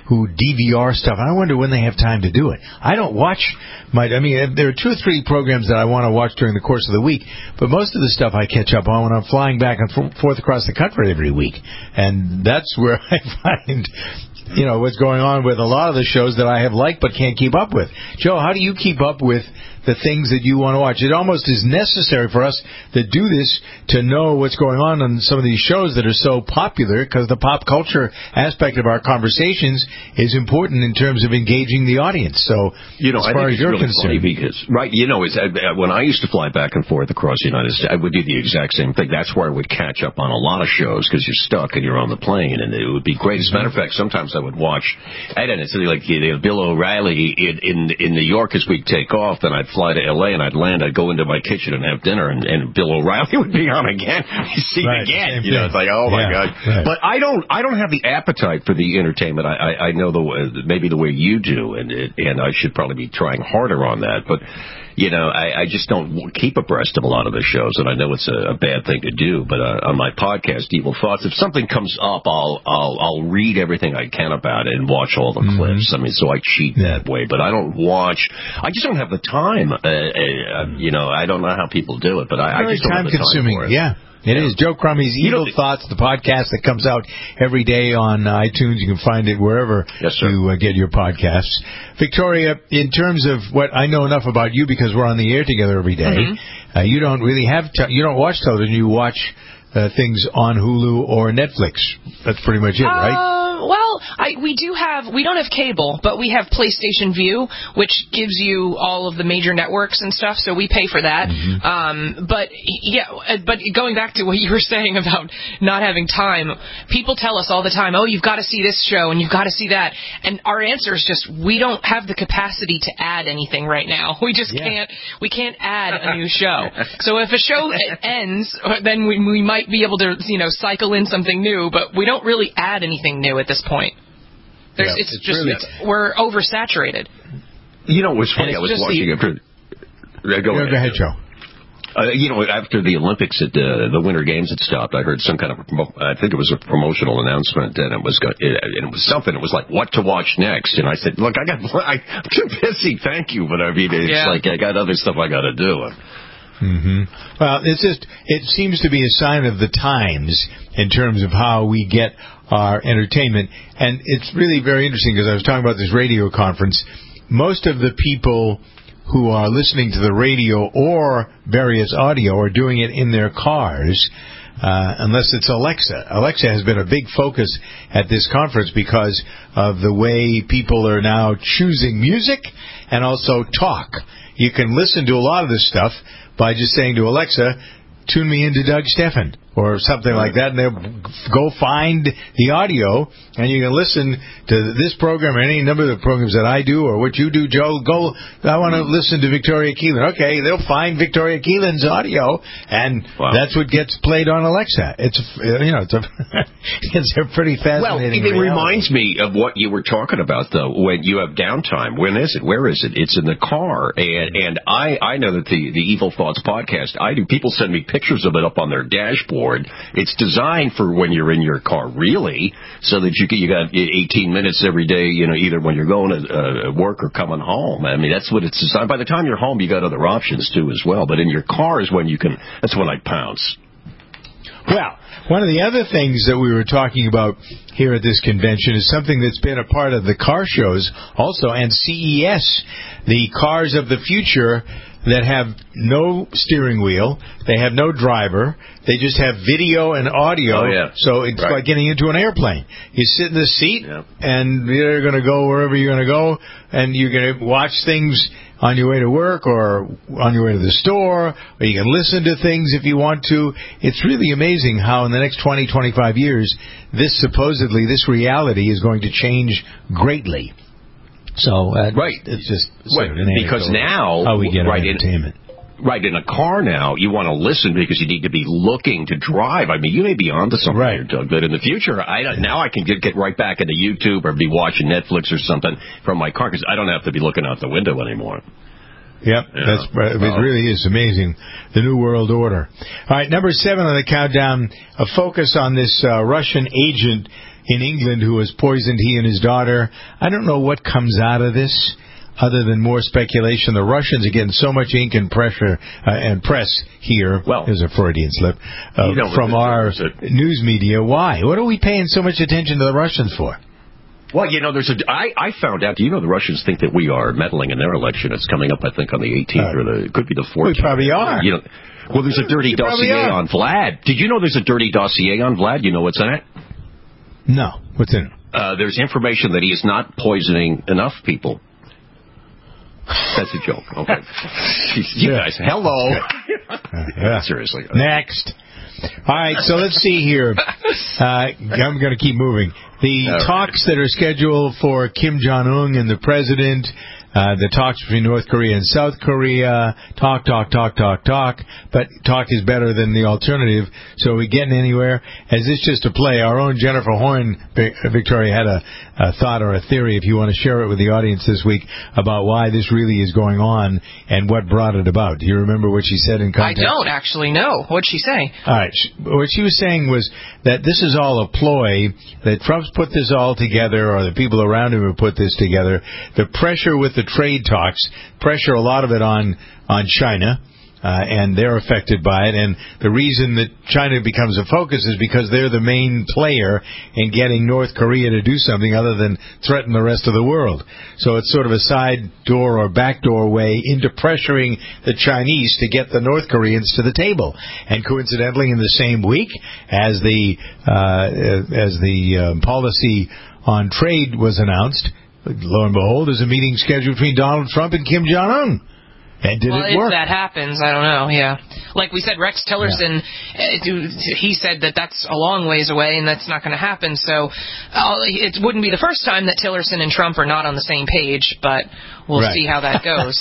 [SPEAKER 4] who D V R stuff. I wonder when they have time to do it. I don't watch my. I mean, there are two or three programs that I want to watch during the course of the week, but most of the stuff I catch up on when I'm flying back and forth across the country every week, and that's where I find, you know, what's going on with a lot of the shows that I have liked but can't keep up with. Joe, how do you keep up with the things that you want to watch? It almost is necessary for us that do this to know what's going on on some of these shows that are so popular, because the pop culture aspect of our conversations is important in terms of engaging the audience. So,
[SPEAKER 5] you know,
[SPEAKER 4] as
[SPEAKER 5] I
[SPEAKER 4] far as
[SPEAKER 5] think it's
[SPEAKER 4] you're
[SPEAKER 5] really
[SPEAKER 4] concerned,
[SPEAKER 5] funny because, right, you know, it's, uh, when I used to fly back and forth across the United States, I would do the exact same thing. That's where I would catch up on a lot of shows, because you're stuck and you're on the plane, and it would be great. As a matter of fact, sometimes I would watch, I don't know, something like you know, Bill O'Reilly in, in in New York as we'd take off, then I'd fly to L A and I'd land, I'd go into my kitchen and have dinner, and, and Bill O'Reilly would be on again. You see
[SPEAKER 4] right,
[SPEAKER 5] again, you know, it's like, oh my
[SPEAKER 4] yeah,
[SPEAKER 5] God.
[SPEAKER 4] Right.
[SPEAKER 5] But I don't, I don't have the appetite for the entertainment. I, I, I know the way, maybe the way you do, and it, and I should probably be trying harder on that. But you know, I, I just don't keep abreast of a lot of the shows, and I know it's a, a bad thing to do. But uh, on my podcast, Evil Thoughts, if something comes up, I'll I'll I'll read everything I can about it and watch all the mm-hmm. clips. I mean, so I cheat yeah. that way. But I don't watch. I just don't have the time. Uh, uh, you know, I don't know how people do it, but I, I just don't have the time
[SPEAKER 4] consuming.
[SPEAKER 5] for it.
[SPEAKER 4] Yeah. It yeah. is. Joe Crummey's Evil you know, Thoughts, the podcast that comes out every day on iTunes. You can find it wherever
[SPEAKER 5] yes,
[SPEAKER 4] you uh, get your podcasts. Victoria, in terms of what I know enough about you, because we're on the air together every day, mm-hmm. uh, you don't really have te- you don't watch television. You watch uh, things on Hulu or Netflix. That's pretty much it, uh, right?
[SPEAKER 7] Well, I, we do have, we don't have cable, but we have PlayStation View, which gives you all of the major networks and stuff, so we pay for that. Mm-hmm. Um, but, yeah, but going back to what you were saying about not having time, people tell us all the time, oh, you've got to see this show and you've got to see that. And our answer is just, we don't have the capacity to add anything right now. We just yeah. can't, we can't add a new show. So if a show ends, then we, we might be able to, you know, cycle in something new, but we don't really add anything new at this point. There's, yeah, it's, it's just, really, it's, we're oversaturated.
[SPEAKER 5] You know, it was funny, I was watching
[SPEAKER 7] the,
[SPEAKER 5] after... Uh, go,
[SPEAKER 4] yeah, go ahead, Joe.
[SPEAKER 5] Uh, you know, after the Olympics, at uh, the Winter Games had stopped, I heard some kind of, I think it was a promotional announcement, and it was it, and it was something, it was like, what to watch next? And I said, look, I got, I, I'm too busy, thank you, but I mean, it's yeah. like, I got other stuff I got to do.
[SPEAKER 4] Mm-hmm. Well, it's just, it seems to be a sign of the times in terms of how we get our entertainment. And it's really very interesting, because I was talking about this radio conference. Most of the people who are listening to the radio or various audio are doing it in their cars, uh, unless it's Alexa. Alexa has been a big focus at this conference because of the way people are now choosing music and also talk. You can listen to a lot of this stuff by just saying to Alexa, tune me into Doug Steffen, or something like that, and they'll go find the audio, and you can listen to this program or any number of the programs that I do, or what you do, Joe. Go, I want to listen to Victoria Keelan. Okay, they'll find Victoria Keelan's audio, and wow. that's what gets played on Alexa. It's, you know, it's a, it's a pretty fascinating
[SPEAKER 5] Well, it
[SPEAKER 4] reality.
[SPEAKER 5] reminds me of what you were talking about, though, when you have downtime. When is it? Where is it? It's in the car, and and I, I know that the, the Evil Thoughts podcast, I do, people send me pictures of it up on their dashboard. It's designed for when you're in your car, really, so that you get, you got eighteen minutes every day, you know, either when you're going to uh, work or coming home. I mean, that's what it's designed. By the time you're home, you got other options, too, as well. But in your car is when you can, that's when I pounce.
[SPEAKER 4] Well, one of the other things that we were talking about here at this convention is something that's been a part of the car shows also, and C E S, the cars of the future that have no steering wheel, they have no driver, they just have video and audio,
[SPEAKER 5] oh, yeah.
[SPEAKER 4] so it's
[SPEAKER 5] right.
[SPEAKER 4] like getting into an airplane. You sit in the seat,
[SPEAKER 5] yeah.
[SPEAKER 4] and you're going to go wherever you're going to go, and you're going to watch things on your way to work or on your way to the store, or you can listen to things if you want to. It's really amazing how in the next twenty, twenty-five years, this supposedly, this reality is going to change greatly. So, uh,
[SPEAKER 5] right.
[SPEAKER 4] it's just
[SPEAKER 5] right. because now,
[SPEAKER 4] how we get
[SPEAKER 5] right,
[SPEAKER 4] entertainment.
[SPEAKER 5] In, right, in a car now, you want to listen because you need to be looking to drive. I mean, you may be onto something
[SPEAKER 4] right.
[SPEAKER 5] here, Doug, but in the future, I don't, now I can get, get right back into YouTube or be watching Netflix or something from my car because I don't have to be looking out the window anymore.
[SPEAKER 4] Yep, yeah. that's it. Really is amazing, the New World Order. All right, number seven on the countdown, a focus on this uh, Russian agent in England who was poisoned, he and his daughter. I don't know what comes out of this other than more speculation. The Russians are getting so much ink and pressure uh, and press here. Well, there's a Freudian slip uh,
[SPEAKER 5] you know,
[SPEAKER 4] from our news media. Why? What are we paying so much attention to the Russians for?
[SPEAKER 5] Well, you know, there's a. I, I found out. You know, the Russians think that we are meddling in their election. It's coming up, I think, on the eighteenth uh, or the it could be the fourteenth.
[SPEAKER 4] We probably are.
[SPEAKER 5] You know, well, there's a dirty
[SPEAKER 4] we
[SPEAKER 5] dossier on Vlad. Did you know there's a dirty dossier on Vlad? You know what's in it?
[SPEAKER 4] No. What's in it?
[SPEAKER 5] Uh, there's information that he is not poisoning enough people. That's a joke. Okay. You
[SPEAKER 4] yeah.
[SPEAKER 5] guys, hello.
[SPEAKER 4] Uh, yeah.
[SPEAKER 5] Seriously.
[SPEAKER 4] Next. All right, so let's see here. Uh, I'm going to keep moving. The All talks right. that are scheduled for Kim Jong-un and the president, uh, the talks between North Korea and South Korea, talk, talk, talk, talk, talk, but talk is better than the alternative. So are we getting anywhere? Is this just a play? Our own Jennifer Horn, Victoria, had a, a thought or a theory, if you want to share it with the audience this week, about why this really is going on and what brought it about. Do you remember what she said in context?
[SPEAKER 7] I don't actually know. What'd she say?
[SPEAKER 4] All right. What she was saying was that this is all a ploy, that Trump's put this all together, or the people around him have put this together. The pressure with the trade talks, pressure a lot of it on, on China, uh, and they're affected by it. And the reason that China becomes a focus is because they're the main player in getting North Korea to do something other than threaten the rest of the world. So it's sort of a side door or backdoor way into pressuring the Chinese to get the North Koreans to the table. And coincidentally, in the same week as the uh, as the uh, policy on trade was announced, lo and behold, there's a meeting scheduled between Donald Trump and Kim Jong-un. And did
[SPEAKER 7] well,
[SPEAKER 4] it work?
[SPEAKER 7] If that happens, I don't know, yeah. Like we said, Rex Tillerson, yeah. he said that that's a long ways away and that's not going to happen. So uh, it wouldn't be the first time that Tillerson and Trump are not on the same page, but we'll
[SPEAKER 4] right.
[SPEAKER 7] see how that goes.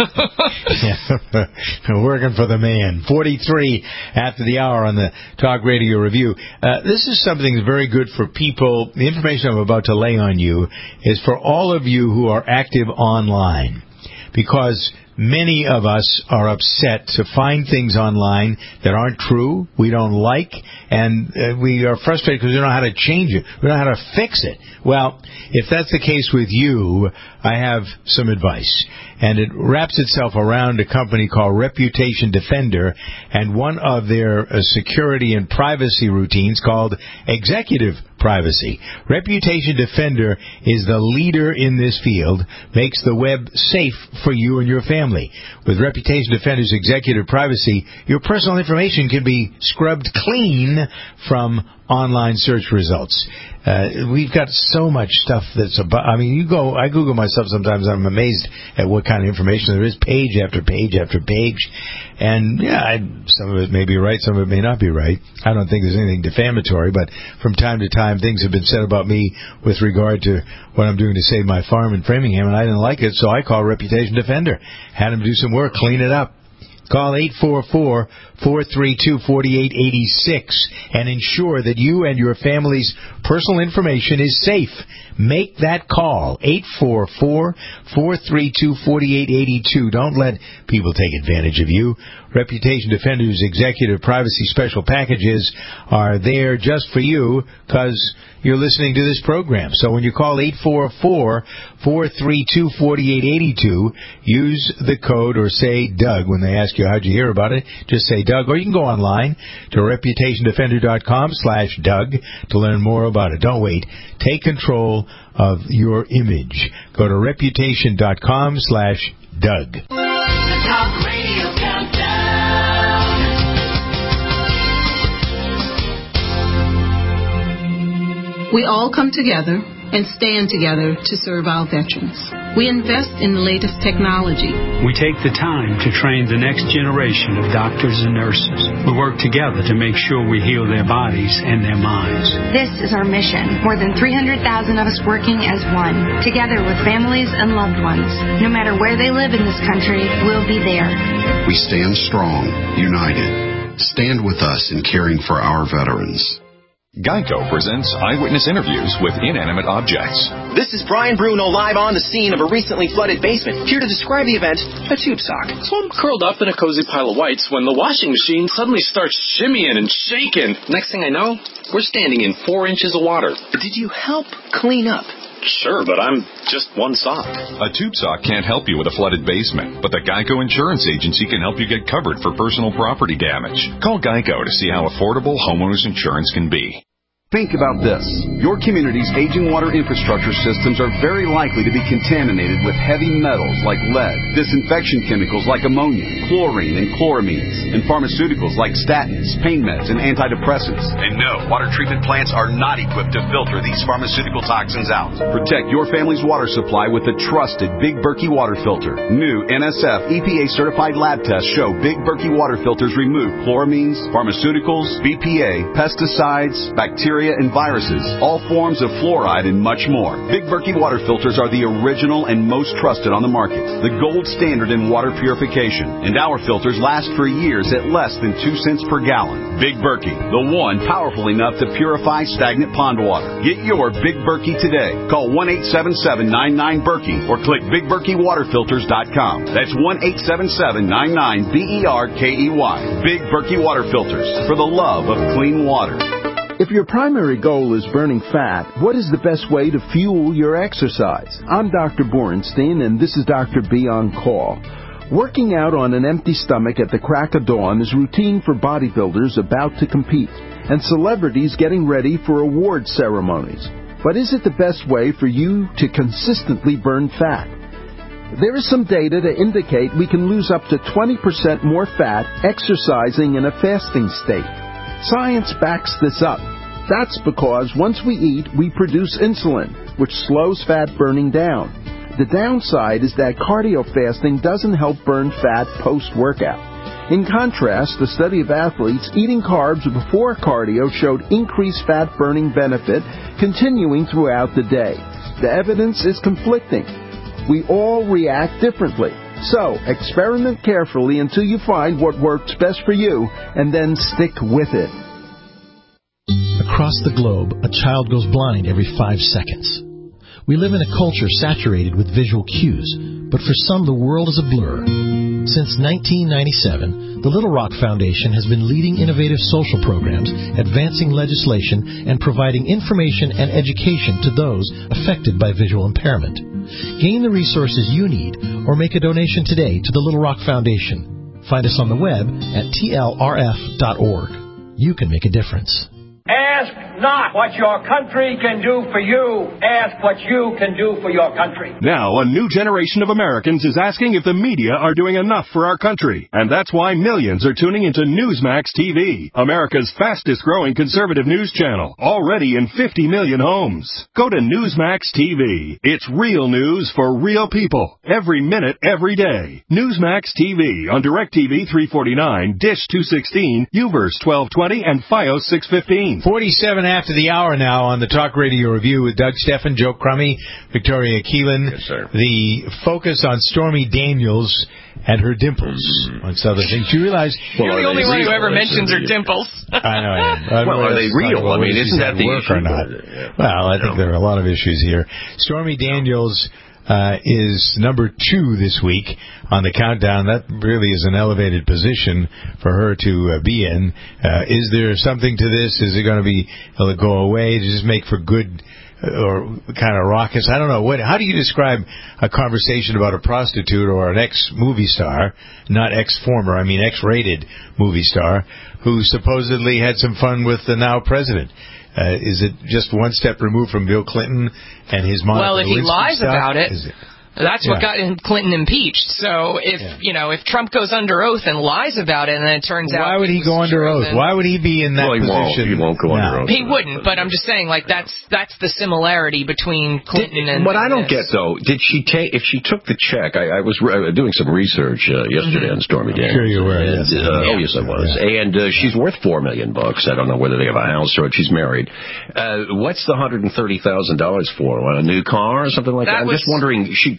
[SPEAKER 4] yeah. Working for the man. forty-three after the hour on the Talk Radio Review. Uh, this is something that's very good for people. The information I'm about to lay on you is for all of you who are active online, because many of us are upset to find things online that aren't true, we don't like, and uh, we are frustrated because we don't know how to change it. We don't know how to fix it. Well, if that's the case with you, I have some advice. And it wraps itself around a company called Reputation Defender and one of their uh, security and privacy routines called Executive Privacy. Reputation Defender is the leader in this field, makes the web safe for you and your family. With Reputation Defender's Executive Privacy, your personal information can be scrubbed clean from online search results. Uh, we've got so much stuff that's about, I mean, you go, I Google myself sometimes, I'm amazed at what kind of information there is, page after page after page. And, yeah, I, some of it may be right, some of it may not be right. I don't think there's anything defamatory, but from time to time, things have been said about me with regard to what I'm doing to save my farm in Framingham, and I didn't like it, so I called Reputation Defender. Had him do some work, clean it up. Call eight four four, four three two, four eight eight six and ensure that you and your family's personal information is safe. Make that call, eight four four, four three two, four eight eight two. Don't let people take advantage of you. Reputation Defender's Executive Privacy Special Packages are there just for you because you're listening to this program. So when you call eight four four, four three two, four eight eight two, use the code or say Doug when they ask you how'd you hear about it. Just say Doug, or you can go online to reputation defender dot com slash Doug to learn more about it. Don't wait. Take control of your image. Go to reputation dot com slash Doug.
[SPEAKER 3] The Talk Radio Countdown.
[SPEAKER 21] We all come together and stand together to serve our veterans. We invest in the latest technology.
[SPEAKER 22] We take the time to train the next generation of doctors and nurses. We work together to make sure we heal their bodies and their minds.
[SPEAKER 23] This is our mission. More than three hundred thousand of us working as one, together with families and loved ones. No matter where they live in this country, we'll be there.
[SPEAKER 24] We stand strong, united. Stand with us in caring for our veterans.
[SPEAKER 8] Geico presents eyewitness interviews with inanimate objects.
[SPEAKER 9] This is Brian Bruno live on the scene of a recently flooded basement, here to describe the event, a tube sock.
[SPEAKER 10] So I'm curled up in a cozy pile of whites when the washing machine suddenly starts shimmying and shaking. Next thing I know, we're standing in four inches of water.
[SPEAKER 9] Did you help clean up?
[SPEAKER 10] Sure, but I'm just one sock.
[SPEAKER 8] A tube sock can't help you with a flooded basement, but the Geico Insurance Agency can help you get covered for personal property damage. Call Geico to see how affordable homeowners insurance can be.
[SPEAKER 11] Think about this. Your community's aging water infrastructure systems are very likely to be contaminated with heavy metals like lead, disinfection chemicals like ammonia, chlorine and chloramines, and pharmaceuticals like statins, pain meds, and antidepressants.
[SPEAKER 12] And no, water treatment plants are not equipped to filter these pharmaceutical toxins out.
[SPEAKER 11] Protect your family's water supply with the trusted Big Berkey water filter. New N S F E P A certified lab tests show Big Berkey water filters remove chloramines, pharmaceuticals, B P A, pesticides, bacteria, and viruses, all forms of fluoride, and much more. Big Berkey water filters are the original and most trusted on the market, the gold standard in water purification, and our filters last for years at less than two cents per gallon. Big Berkey, the one powerful enough to purify stagnant pond water. Get your Big Berkey today. Call one eight seven seven, nine nine, Berkey or click big berkey water filters dot com. That's one eight seven seven, nine nine, B E R K E Y. Big Berkey water filters, for the love of clean water.
[SPEAKER 24] If your primary goal is burning fat, what is the best way to fuel your exercise? I'm Doctor Borenstein, and this is Doctor B on Call. Working out on an empty stomach at the crack of dawn is routine for bodybuilders about to compete, and celebrities getting ready for award ceremonies. But is it the best way for you to consistently burn fat? There is some data to indicate we can lose up to twenty percent more fat exercising in a fasting state. Science backs this up. That's because once we eat, we produce insulin, which slows fat burning down. The downside is that cardio fasting doesn't help burn fat post-workout. In contrast, the study of athletes eating carbs before cardio showed increased fat-burning benefit continuing throughout the day. The evidence is conflicting. We all react differently. So, experiment carefully until you find what works best for you, and then stick with it.
[SPEAKER 25] Across the globe, a child goes blind every five seconds. We live in a culture saturated with visual cues, but for some the world is a blur. Since nineteen ninety-seven, the Little Rock Foundation has been leading innovative social programs, advancing legislation, and providing information and education to those affected by visual impairment. Gain the resources you need or make a donation today to the Little Rock Foundation. Find us on the web at T L R F dot org. You can make a difference.
[SPEAKER 26] Ask not what your country can do for you. Ask what you can do for your country.
[SPEAKER 27] Now, a new generation of Americans is asking if the media are doing enough for our country. And that's why millions are tuning into Newsmax T V, America's fastest-growing conservative news channel, already in fifty million homes. Go to Newsmax T V. It's real news for real people. Every minute, every day. Newsmax T V on DirecTV three forty-nine, Dish two sixteen, UVerse twelve twenty, and Fios six fifteen.
[SPEAKER 4] forty-seven after the hour now on the Talk Radio Review with Doug Steffen, Joe Crummy, Victoria Keelan.
[SPEAKER 5] Yes, sir.
[SPEAKER 4] The focus on Stormy Daniels and her dimples, mm-hmm. amongst other things. You realize...
[SPEAKER 7] Well, You're the only one who ever mentions her dimples.
[SPEAKER 4] I know I am.
[SPEAKER 5] Well, are they real? I mean, isn't that the
[SPEAKER 4] work
[SPEAKER 5] issue?
[SPEAKER 4] Or not? Well, I think there are a lot of issues here. Stormy Daniels... Uh, is number two this week on the countdown. That really is an elevated position for her to uh, be in. Uh, is there something to this? Is it going to be, will it go away? Does this make for good uh, or kind of raucous? I don't know. What? How do you describe a conversation about a prostitute or an ex-movie star, not ex-former, I mean ex-rated movie star, who supposedly had some fun with the now president? Uh, is it just one step removed from Bill Clinton and his Monica
[SPEAKER 7] Well, if he
[SPEAKER 4] Lewinsky
[SPEAKER 7] lies
[SPEAKER 4] stuff?
[SPEAKER 7] about it,
[SPEAKER 4] Is it?
[SPEAKER 7] That's
[SPEAKER 4] Yeah.
[SPEAKER 7] what got Clinton impeached. So if
[SPEAKER 4] Yeah.
[SPEAKER 7] you know if Trump goes under oath and lies about it, and then it turns out
[SPEAKER 4] Why would he
[SPEAKER 7] was
[SPEAKER 4] go under
[SPEAKER 7] true,
[SPEAKER 4] oath?
[SPEAKER 7] then-
[SPEAKER 4] Why would he be in that
[SPEAKER 5] Well, he won't.
[SPEAKER 4] position?
[SPEAKER 5] He won't go under oath.
[SPEAKER 7] He wouldn't, but I'm just saying, like that's that's the similarity between Clinton and.
[SPEAKER 5] What I don't
[SPEAKER 7] this.
[SPEAKER 5] get though, did she take? If she took the check, I, I was re- doing some research uh, yesterday on Stormy Daniels.
[SPEAKER 4] Sure you were.
[SPEAKER 5] And,
[SPEAKER 4] Yes.
[SPEAKER 5] uh,
[SPEAKER 4] Yeah.
[SPEAKER 5] Oh yes, I was. And uh, she's worth four million bucks. I don't know whether they have a house or if she's married. Uh, what's the hundred and thirty thousand dollars for? A new car or something like that?
[SPEAKER 7] That
[SPEAKER 5] I'm
[SPEAKER 7] was-
[SPEAKER 5] just wondering. She took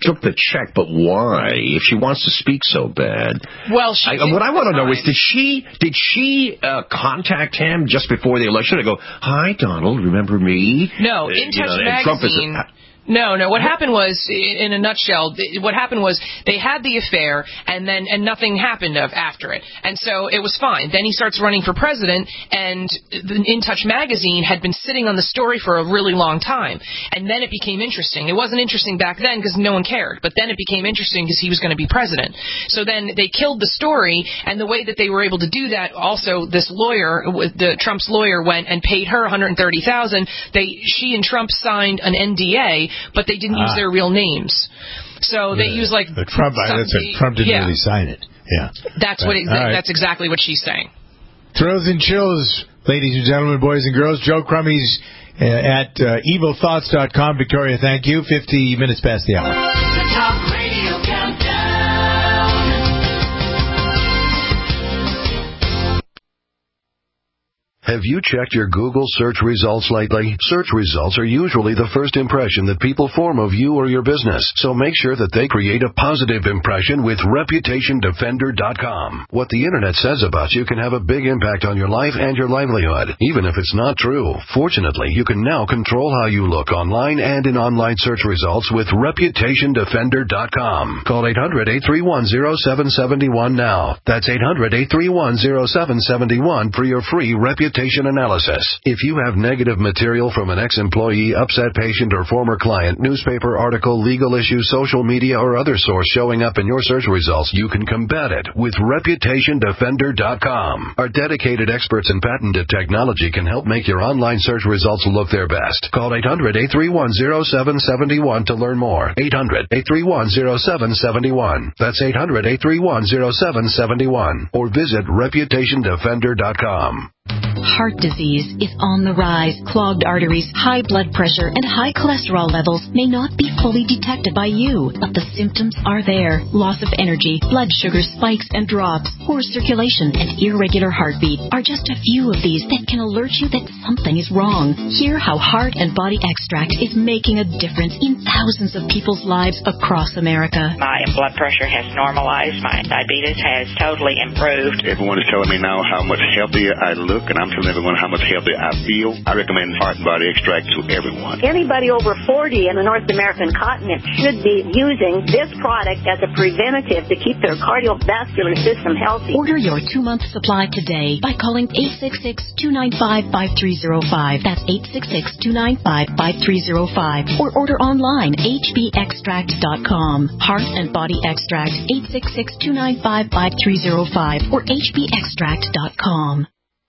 [SPEAKER 5] took the check, but why? If she wants to speak so bad.
[SPEAKER 7] Well, she
[SPEAKER 5] I, what I want to know is, did she did she uh, contact him just before the election? I go, hi, Donald, remember me?
[SPEAKER 7] No,
[SPEAKER 5] Uh,
[SPEAKER 7] In
[SPEAKER 5] you
[SPEAKER 7] Touch
[SPEAKER 5] know, and Trump is
[SPEAKER 7] magazine.
[SPEAKER 5] a-
[SPEAKER 7] No, no. What happened was, in a nutshell, th- what happened was they had the affair, and then and nothing happened of after it, and so it was fine. Then he starts running for president, and the In Touch magazine had been sitting on the story for a really long time, and then it became interesting. It wasn't interesting back then because no one cared, but then it became interesting because he was going to be president. So then they killed the story, and the way that they were able to do that, also this lawyer, the Trump's lawyer, went and paid her one hundred thirty thousand dollars. They, she and Trump signed an N D A. But they didn't use
[SPEAKER 4] Ah.
[SPEAKER 7] their real names. So they
[SPEAKER 4] Yeah.
[SPEAKER 7] use like
[SPEAKER 4] But Trump, that's a, Trump didn't
[SPEAKER 7] yeah.
[SPEAKER 4] really sign it. Yeah.
[SPEAKER 7] That's what. It,
[SPEAKER 4] All right.
[SPEAKER 7] That's exactly what she's saying.
[SPEAKER 4] Thrills and chills, ladies and gentlemen, boys and girls. Joe Crummey's uh, at uh, evil thoughts dot com. Victoria, thank you. Fifty minutes past the hour.
[SPEAKER 3] The Talk Radio Countdown.
[SPEAKER 6] Have you checked your Google search results lately? Search results are usually the first impression that people form of you or your business, so make sure that they create a positive impression with reputation defender dot com. What the internet says about you can have a big impact on your life and your livelihood, even if it's not true. Fortunately, you can now control how you look online and in online search results with reputation defender dot com. Call eight hundred, eight three one, zero seven seven one now. That's eight hundred, eight three one, zero seven seven one for your free reputation analysis. If you have negative material from an ex-employee, upset patient, or former client, newspaper article, legal issue, social media, or other source showing up in your search results, you can combat it with reputation defender dot com. Our dedicated experts in patented technology can help make your online search results look their best. Call eight hundred, eight three one, zero seven seven one to learn more. eight hundred, eight three one, zero seven seven one. That's eight hundred, eight three one, zero seven seven one. Or visit reputation defender dot com.
[SPEAKER 13] Heart disease is on the rise. Clogged arteries, high blood pressure, and high cholesterol levels may not be fully detected by you, but the symptoms are there. Loss of energy, blood sugar spikes and drops, poor circulation, and irregular heartbeat are just a few of these that can alert you that something is wrong. Hear how Heart and Body Extract is making a difference in thousands of people's lives across America.
[SPEAKER 14] My blood pressure has normalized. My diabetes has totally improved.
[SPEAKER 15] Everyone is telling me now how much healthier I look, and I'm telling everyone how much healthier I feel. I recommend Heart and Body Extract to everyone.
[SPEAKER 16] Anybody over forty in the North American continent should be using this product as a preventative to keep their cardiovascular system healthy.
[SPEAKER 13] Order your two-month supply today by calling eight six six, two nine five, five three zero five. That's eight six six, two nine five, five three zero five. Or order online, h b extract dot com. Heart and Body Extract, eight six six, two nine five, five three zero five or h b extract dot com.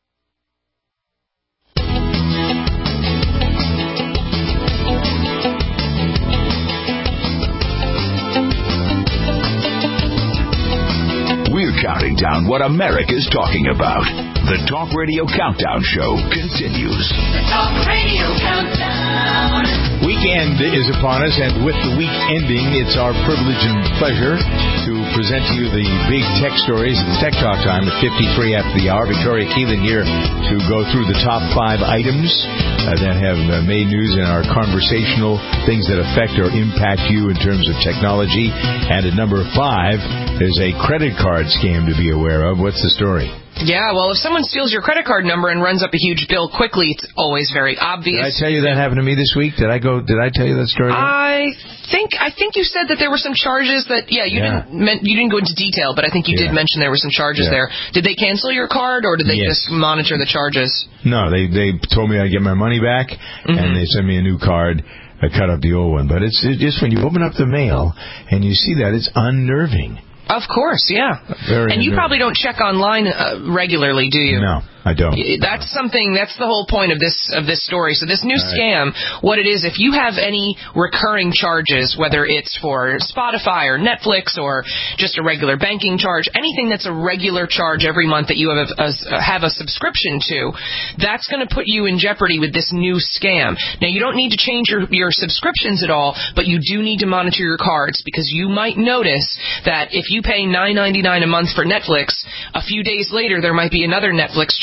[SPEAKER 2] We're counting down what America's talking about. The Talk Radio Countdown Show continues.
[SPEAKER 3] The Talk Radio Countdown.
[SPEAKER 4] Weekend is upon us, and with the week ending, it's our privilege and pleasure to present to you the big tech stories. It's Tech Talk time at fifty-three after the hour. Victoria Keelan here to go through the top five items uh, that have uh, made news in our conversational things that affect or impact you in terms of technology. And at number five, there's a credit card scam to be aware of. What's the story?
[SPEAKER 7] Yeah, well, if someone steals your credit card number and runs up a huge bill quickly, it's always very obvious.
[SPEAKER 4] Did I tell you that happened to me this week? Did I go? Did I tell you that story?
[SPEAKER 7] I think I think you said that there were some charges that yeah you
[SPEAKER 4] Yeah.
[SPEAKER 7] didn't men- you didn't go into detail, but I think you
[SPEAKER 4] Yeah.
[SPEAKER 7] did mention there were some charges
[SPEAKER 4] Yeah.
[SPEAKER 7] there. Did they cancel your card or did they
[SPEAKER 4] Yes.
[SPEAKER 7] just monitor the charges?
[SPEAKER 4] No, they they told me I'd get my money back,
[SPEAKER 7] Mm-hmm.
[SPEAKER 4] and they sent me a new card. I cut up the old one, but it's, it's just when you open up the mail and you see that, it's unnerving.
[SPEAKER 7] Of course, yeah.
[SPEAKER 4] Very
[SPEAKER 7] and you
[SPEAKER 4] unnerving.
[SPEAKER 7] probably don't check online uh, regularly, do you?
[SPEAKER 4] No, I don't.
[SPEAKER 7] That's something. That's the whole point of this of this story. So this new
[SPEAKER 4] All right.
[SPEAKER 7] scam, what it is, if you have any recurring charges, whether it's for Spotify or Netflix or just a regular banking charge, anything that's a regular charge every month that you have a, a, have a subscription to, that's going to put you in jeopardy with this new scam. Now you don't need to change your your subscriptions at all, but you do need to monitor your cards because you might notice that if you pay nine ninety-nine a month for Netflix, a few days later there might be another Netflix charge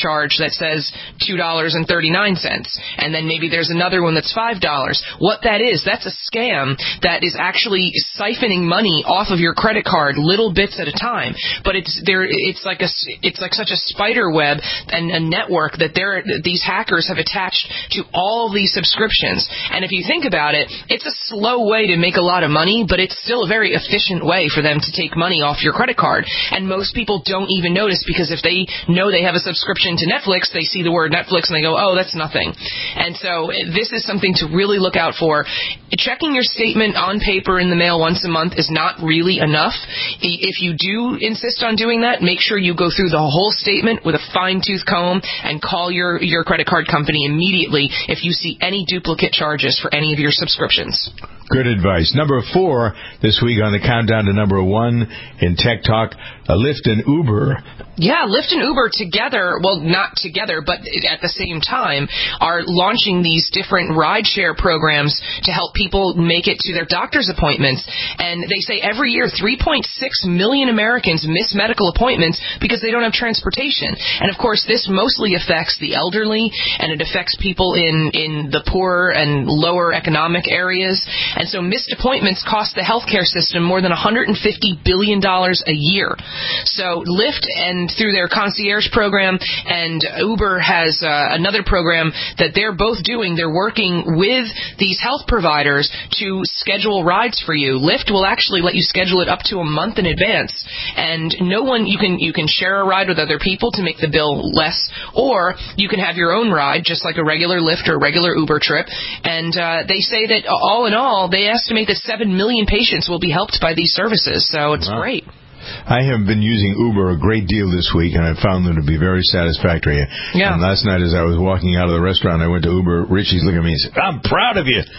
[SPEAKER 7] charge that says two dollars and thirty-nine cents, and then maybe there's another one that's five dollars. What that is, that's a scam that is actually siphoning money off of your credit card, little bits at a time. But it's there. It's like a it's like such a spider web and a network that there these hackers have attached to all these subscriptions. And if you think about it, it's a slow way to make a lot of money, but it's still a very efficient way for them to take money off your credit card. And most people don't even notice, because if they know they have a subscription to Netflix, they see the word Netflix and they go, oh, that's nothing. And so this is something to really look out for. Checking your statement on paper in the mail once a month is not really enough. If you do insist on doing that, make sure you go through the whole statement with a fine-tooth comb and call your, your credit card company immediately if you see any duplicate charges for any of your subscriptions.
[SPEAKER 4] Good advice. Number four this week on the countdown to number one in Tech Talk, uh, Lyft and Uber.
[SPEAKER 7] Yeah, Lyft and Uber together, well, not together, but at the same time, are launching these different rideshare programs to help people make it to their doctor's appointments. And they say every year three point six million Americans miss medical appointments because they don't have transportation. And, of course, this mostly affects the elderly, and it affects people in, in the poorer and lower economic areas. And so missed appointments cost the healthcare system more than one hundred fifty billion dollars a year. So Lyft, and through their concierge program, and Uber has uh, another program that they're both doing. They're working with these health providers to schedule rides for you. Lyft will actually let you schedule it up to a month in advance, and no one you can you can share a ride with other people to make the bill less, or you can have your own ride, just like a regular Lyft or a regular Uber trip. And uh, they say that all in all, they estimate that seven million patients will be helped by these services. So it's wow. great.
[SPEAKER 4] I have been using Uber a great deal this week, and I found them to be very satisfactory.
[SPEAKER 7] Yeah.
[SPEAKER 4] And last night, as I was walking out of the restaurant, I went to Uber. Richie's looking at me and said, I'm proud of you.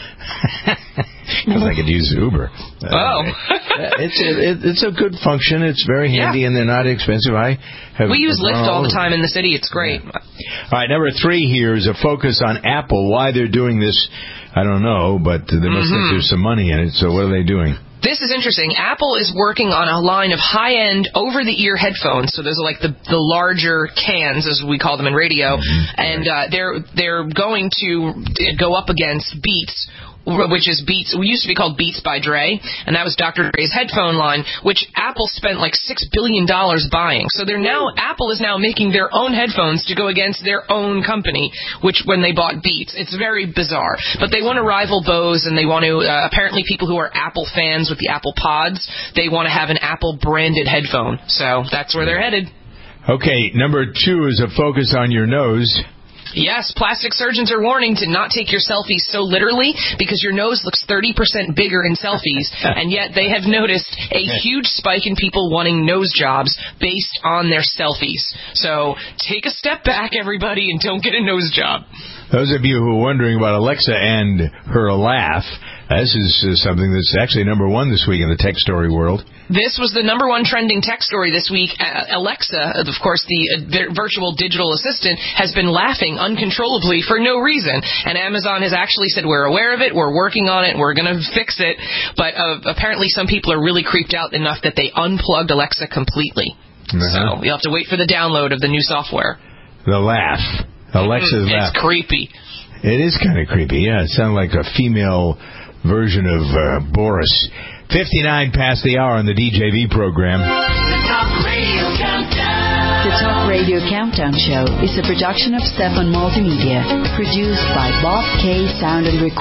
[SPEAKER 4] Because I could use Uber.
[SPEAKER 7] Oh.
[SPEAKER 4] Uh, it's, a, it, it's a good function. It's very handy, yeah. and they're not expensive. I have
[SPEAKER 7] We use Lyft all the time in the city. It's great.
[SPEAKER 4] Yeah. All right, number three here is a focus on Apple. Why they're doing this, I don't know, but they must mm-hmm. think there's some money in it. So what are they doing?
[SPEAKER 7] This is interesting. Apple is working on a line of high-end over-the-ear headphones. So those are like the, the larger cans, as we call them in radio. Mm-hmm. And uh, they're they're going to go up against Beats, which is Beats. We used to be called Beats by Dre, and that was Doctor Dre's headphone line, which Apple spent like six billion dollars buying. So they're now Apple is now making their own headphones to go against their own company, which when they bought Beats. It's very bizarre. But they want to rival Bose, and they want to, uh, apparently people who are Apple fans with the Apple Pods, they want to have an Apple-branded headphone. So that's where they're headed.
[SPEAKER 4] Okay, number two is a focus on your nose.
[SPEAKER 7] Yes, plastic surgeons are warning to not take your selfies so literally, because your nose looks thirty percent bigger in selfies, and yet they have noticed a huge spike in people wanting nose jobs based on their selfies. So take a step back, everybody, and don't get a nose job.
[SPEAKER 4] Those of you who are wondering about Alexa and her laugh, this is uh, something that's actually number one this week in the tech story world.
[SPEAKER 7] This was the number one trending tech story this week. Uh, Alexa, of course, the uh, virtual digital assistant, has been laughing uncontrollably for no reason. And Amazon has actually said, we're aware of it, we're working on it, we're going to fix it. But uh, apparently some people are really creeped out enough that they unplugged Alexa completely. Uh-huh. So you'll have to wait for the download of the new software.
[SPEAKER 4] The laugh. Alexa's
[SPEAKER 7] mm-hmm.
[SPEAKER 4] laugh.
[SPEAKER 7] It's creepy.
[SPEAKER 4] It is kind of creepy, yeah. It sounds like a female version of uh, Boris. fifty-nine past the hour on the D J V program.
[SPEAKER 3] The Talk Radio Countdown.
[SPEAKER 13] The Talk Radio Countdown Show is a production of Stefan Multimedia, produced by Bob K. Sound and Recording.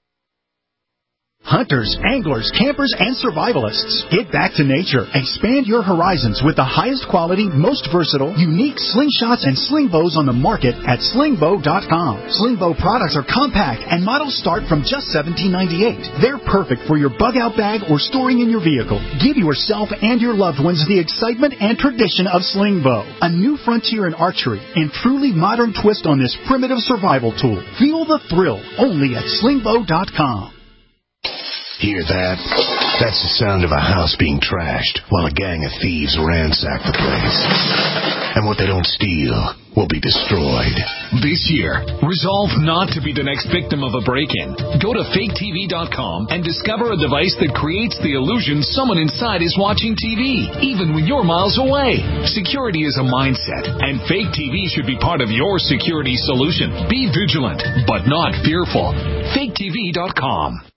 [SPEAKER 1] Hunters, anglers, campers, and survivalists. Get back to nature. Expand your horizons with the highest quality, most versatile, unique slingshots and sling bows on the market at sling bow dot com. Sling bow products are compact and models start from just seventeen ninety-eight. They're perfect for your bug-out bag or storing in your vehicle. Give yourself and your loved ones the excitement and tradition of sling bow. A new frontier in archery and truly modern twist on this primitive survival tool. Feel the thrill only at sling bow dot com.
[SPEAKER 6] Hear that? That's the sound of a house being trashed while a gang of thieves ransack the place. and what they don't steal will be destroyed.
[SPEAKER 17] This year, resolve not to be the next victim of a break-in. Go to fake T V dot com and discover a device that creates the illusion someone inside is watching T V, even when you're miles away. Security is a mindset, and Fake T V should be part of your security solution. Be vigilant, but not fearful. fake T V dot com.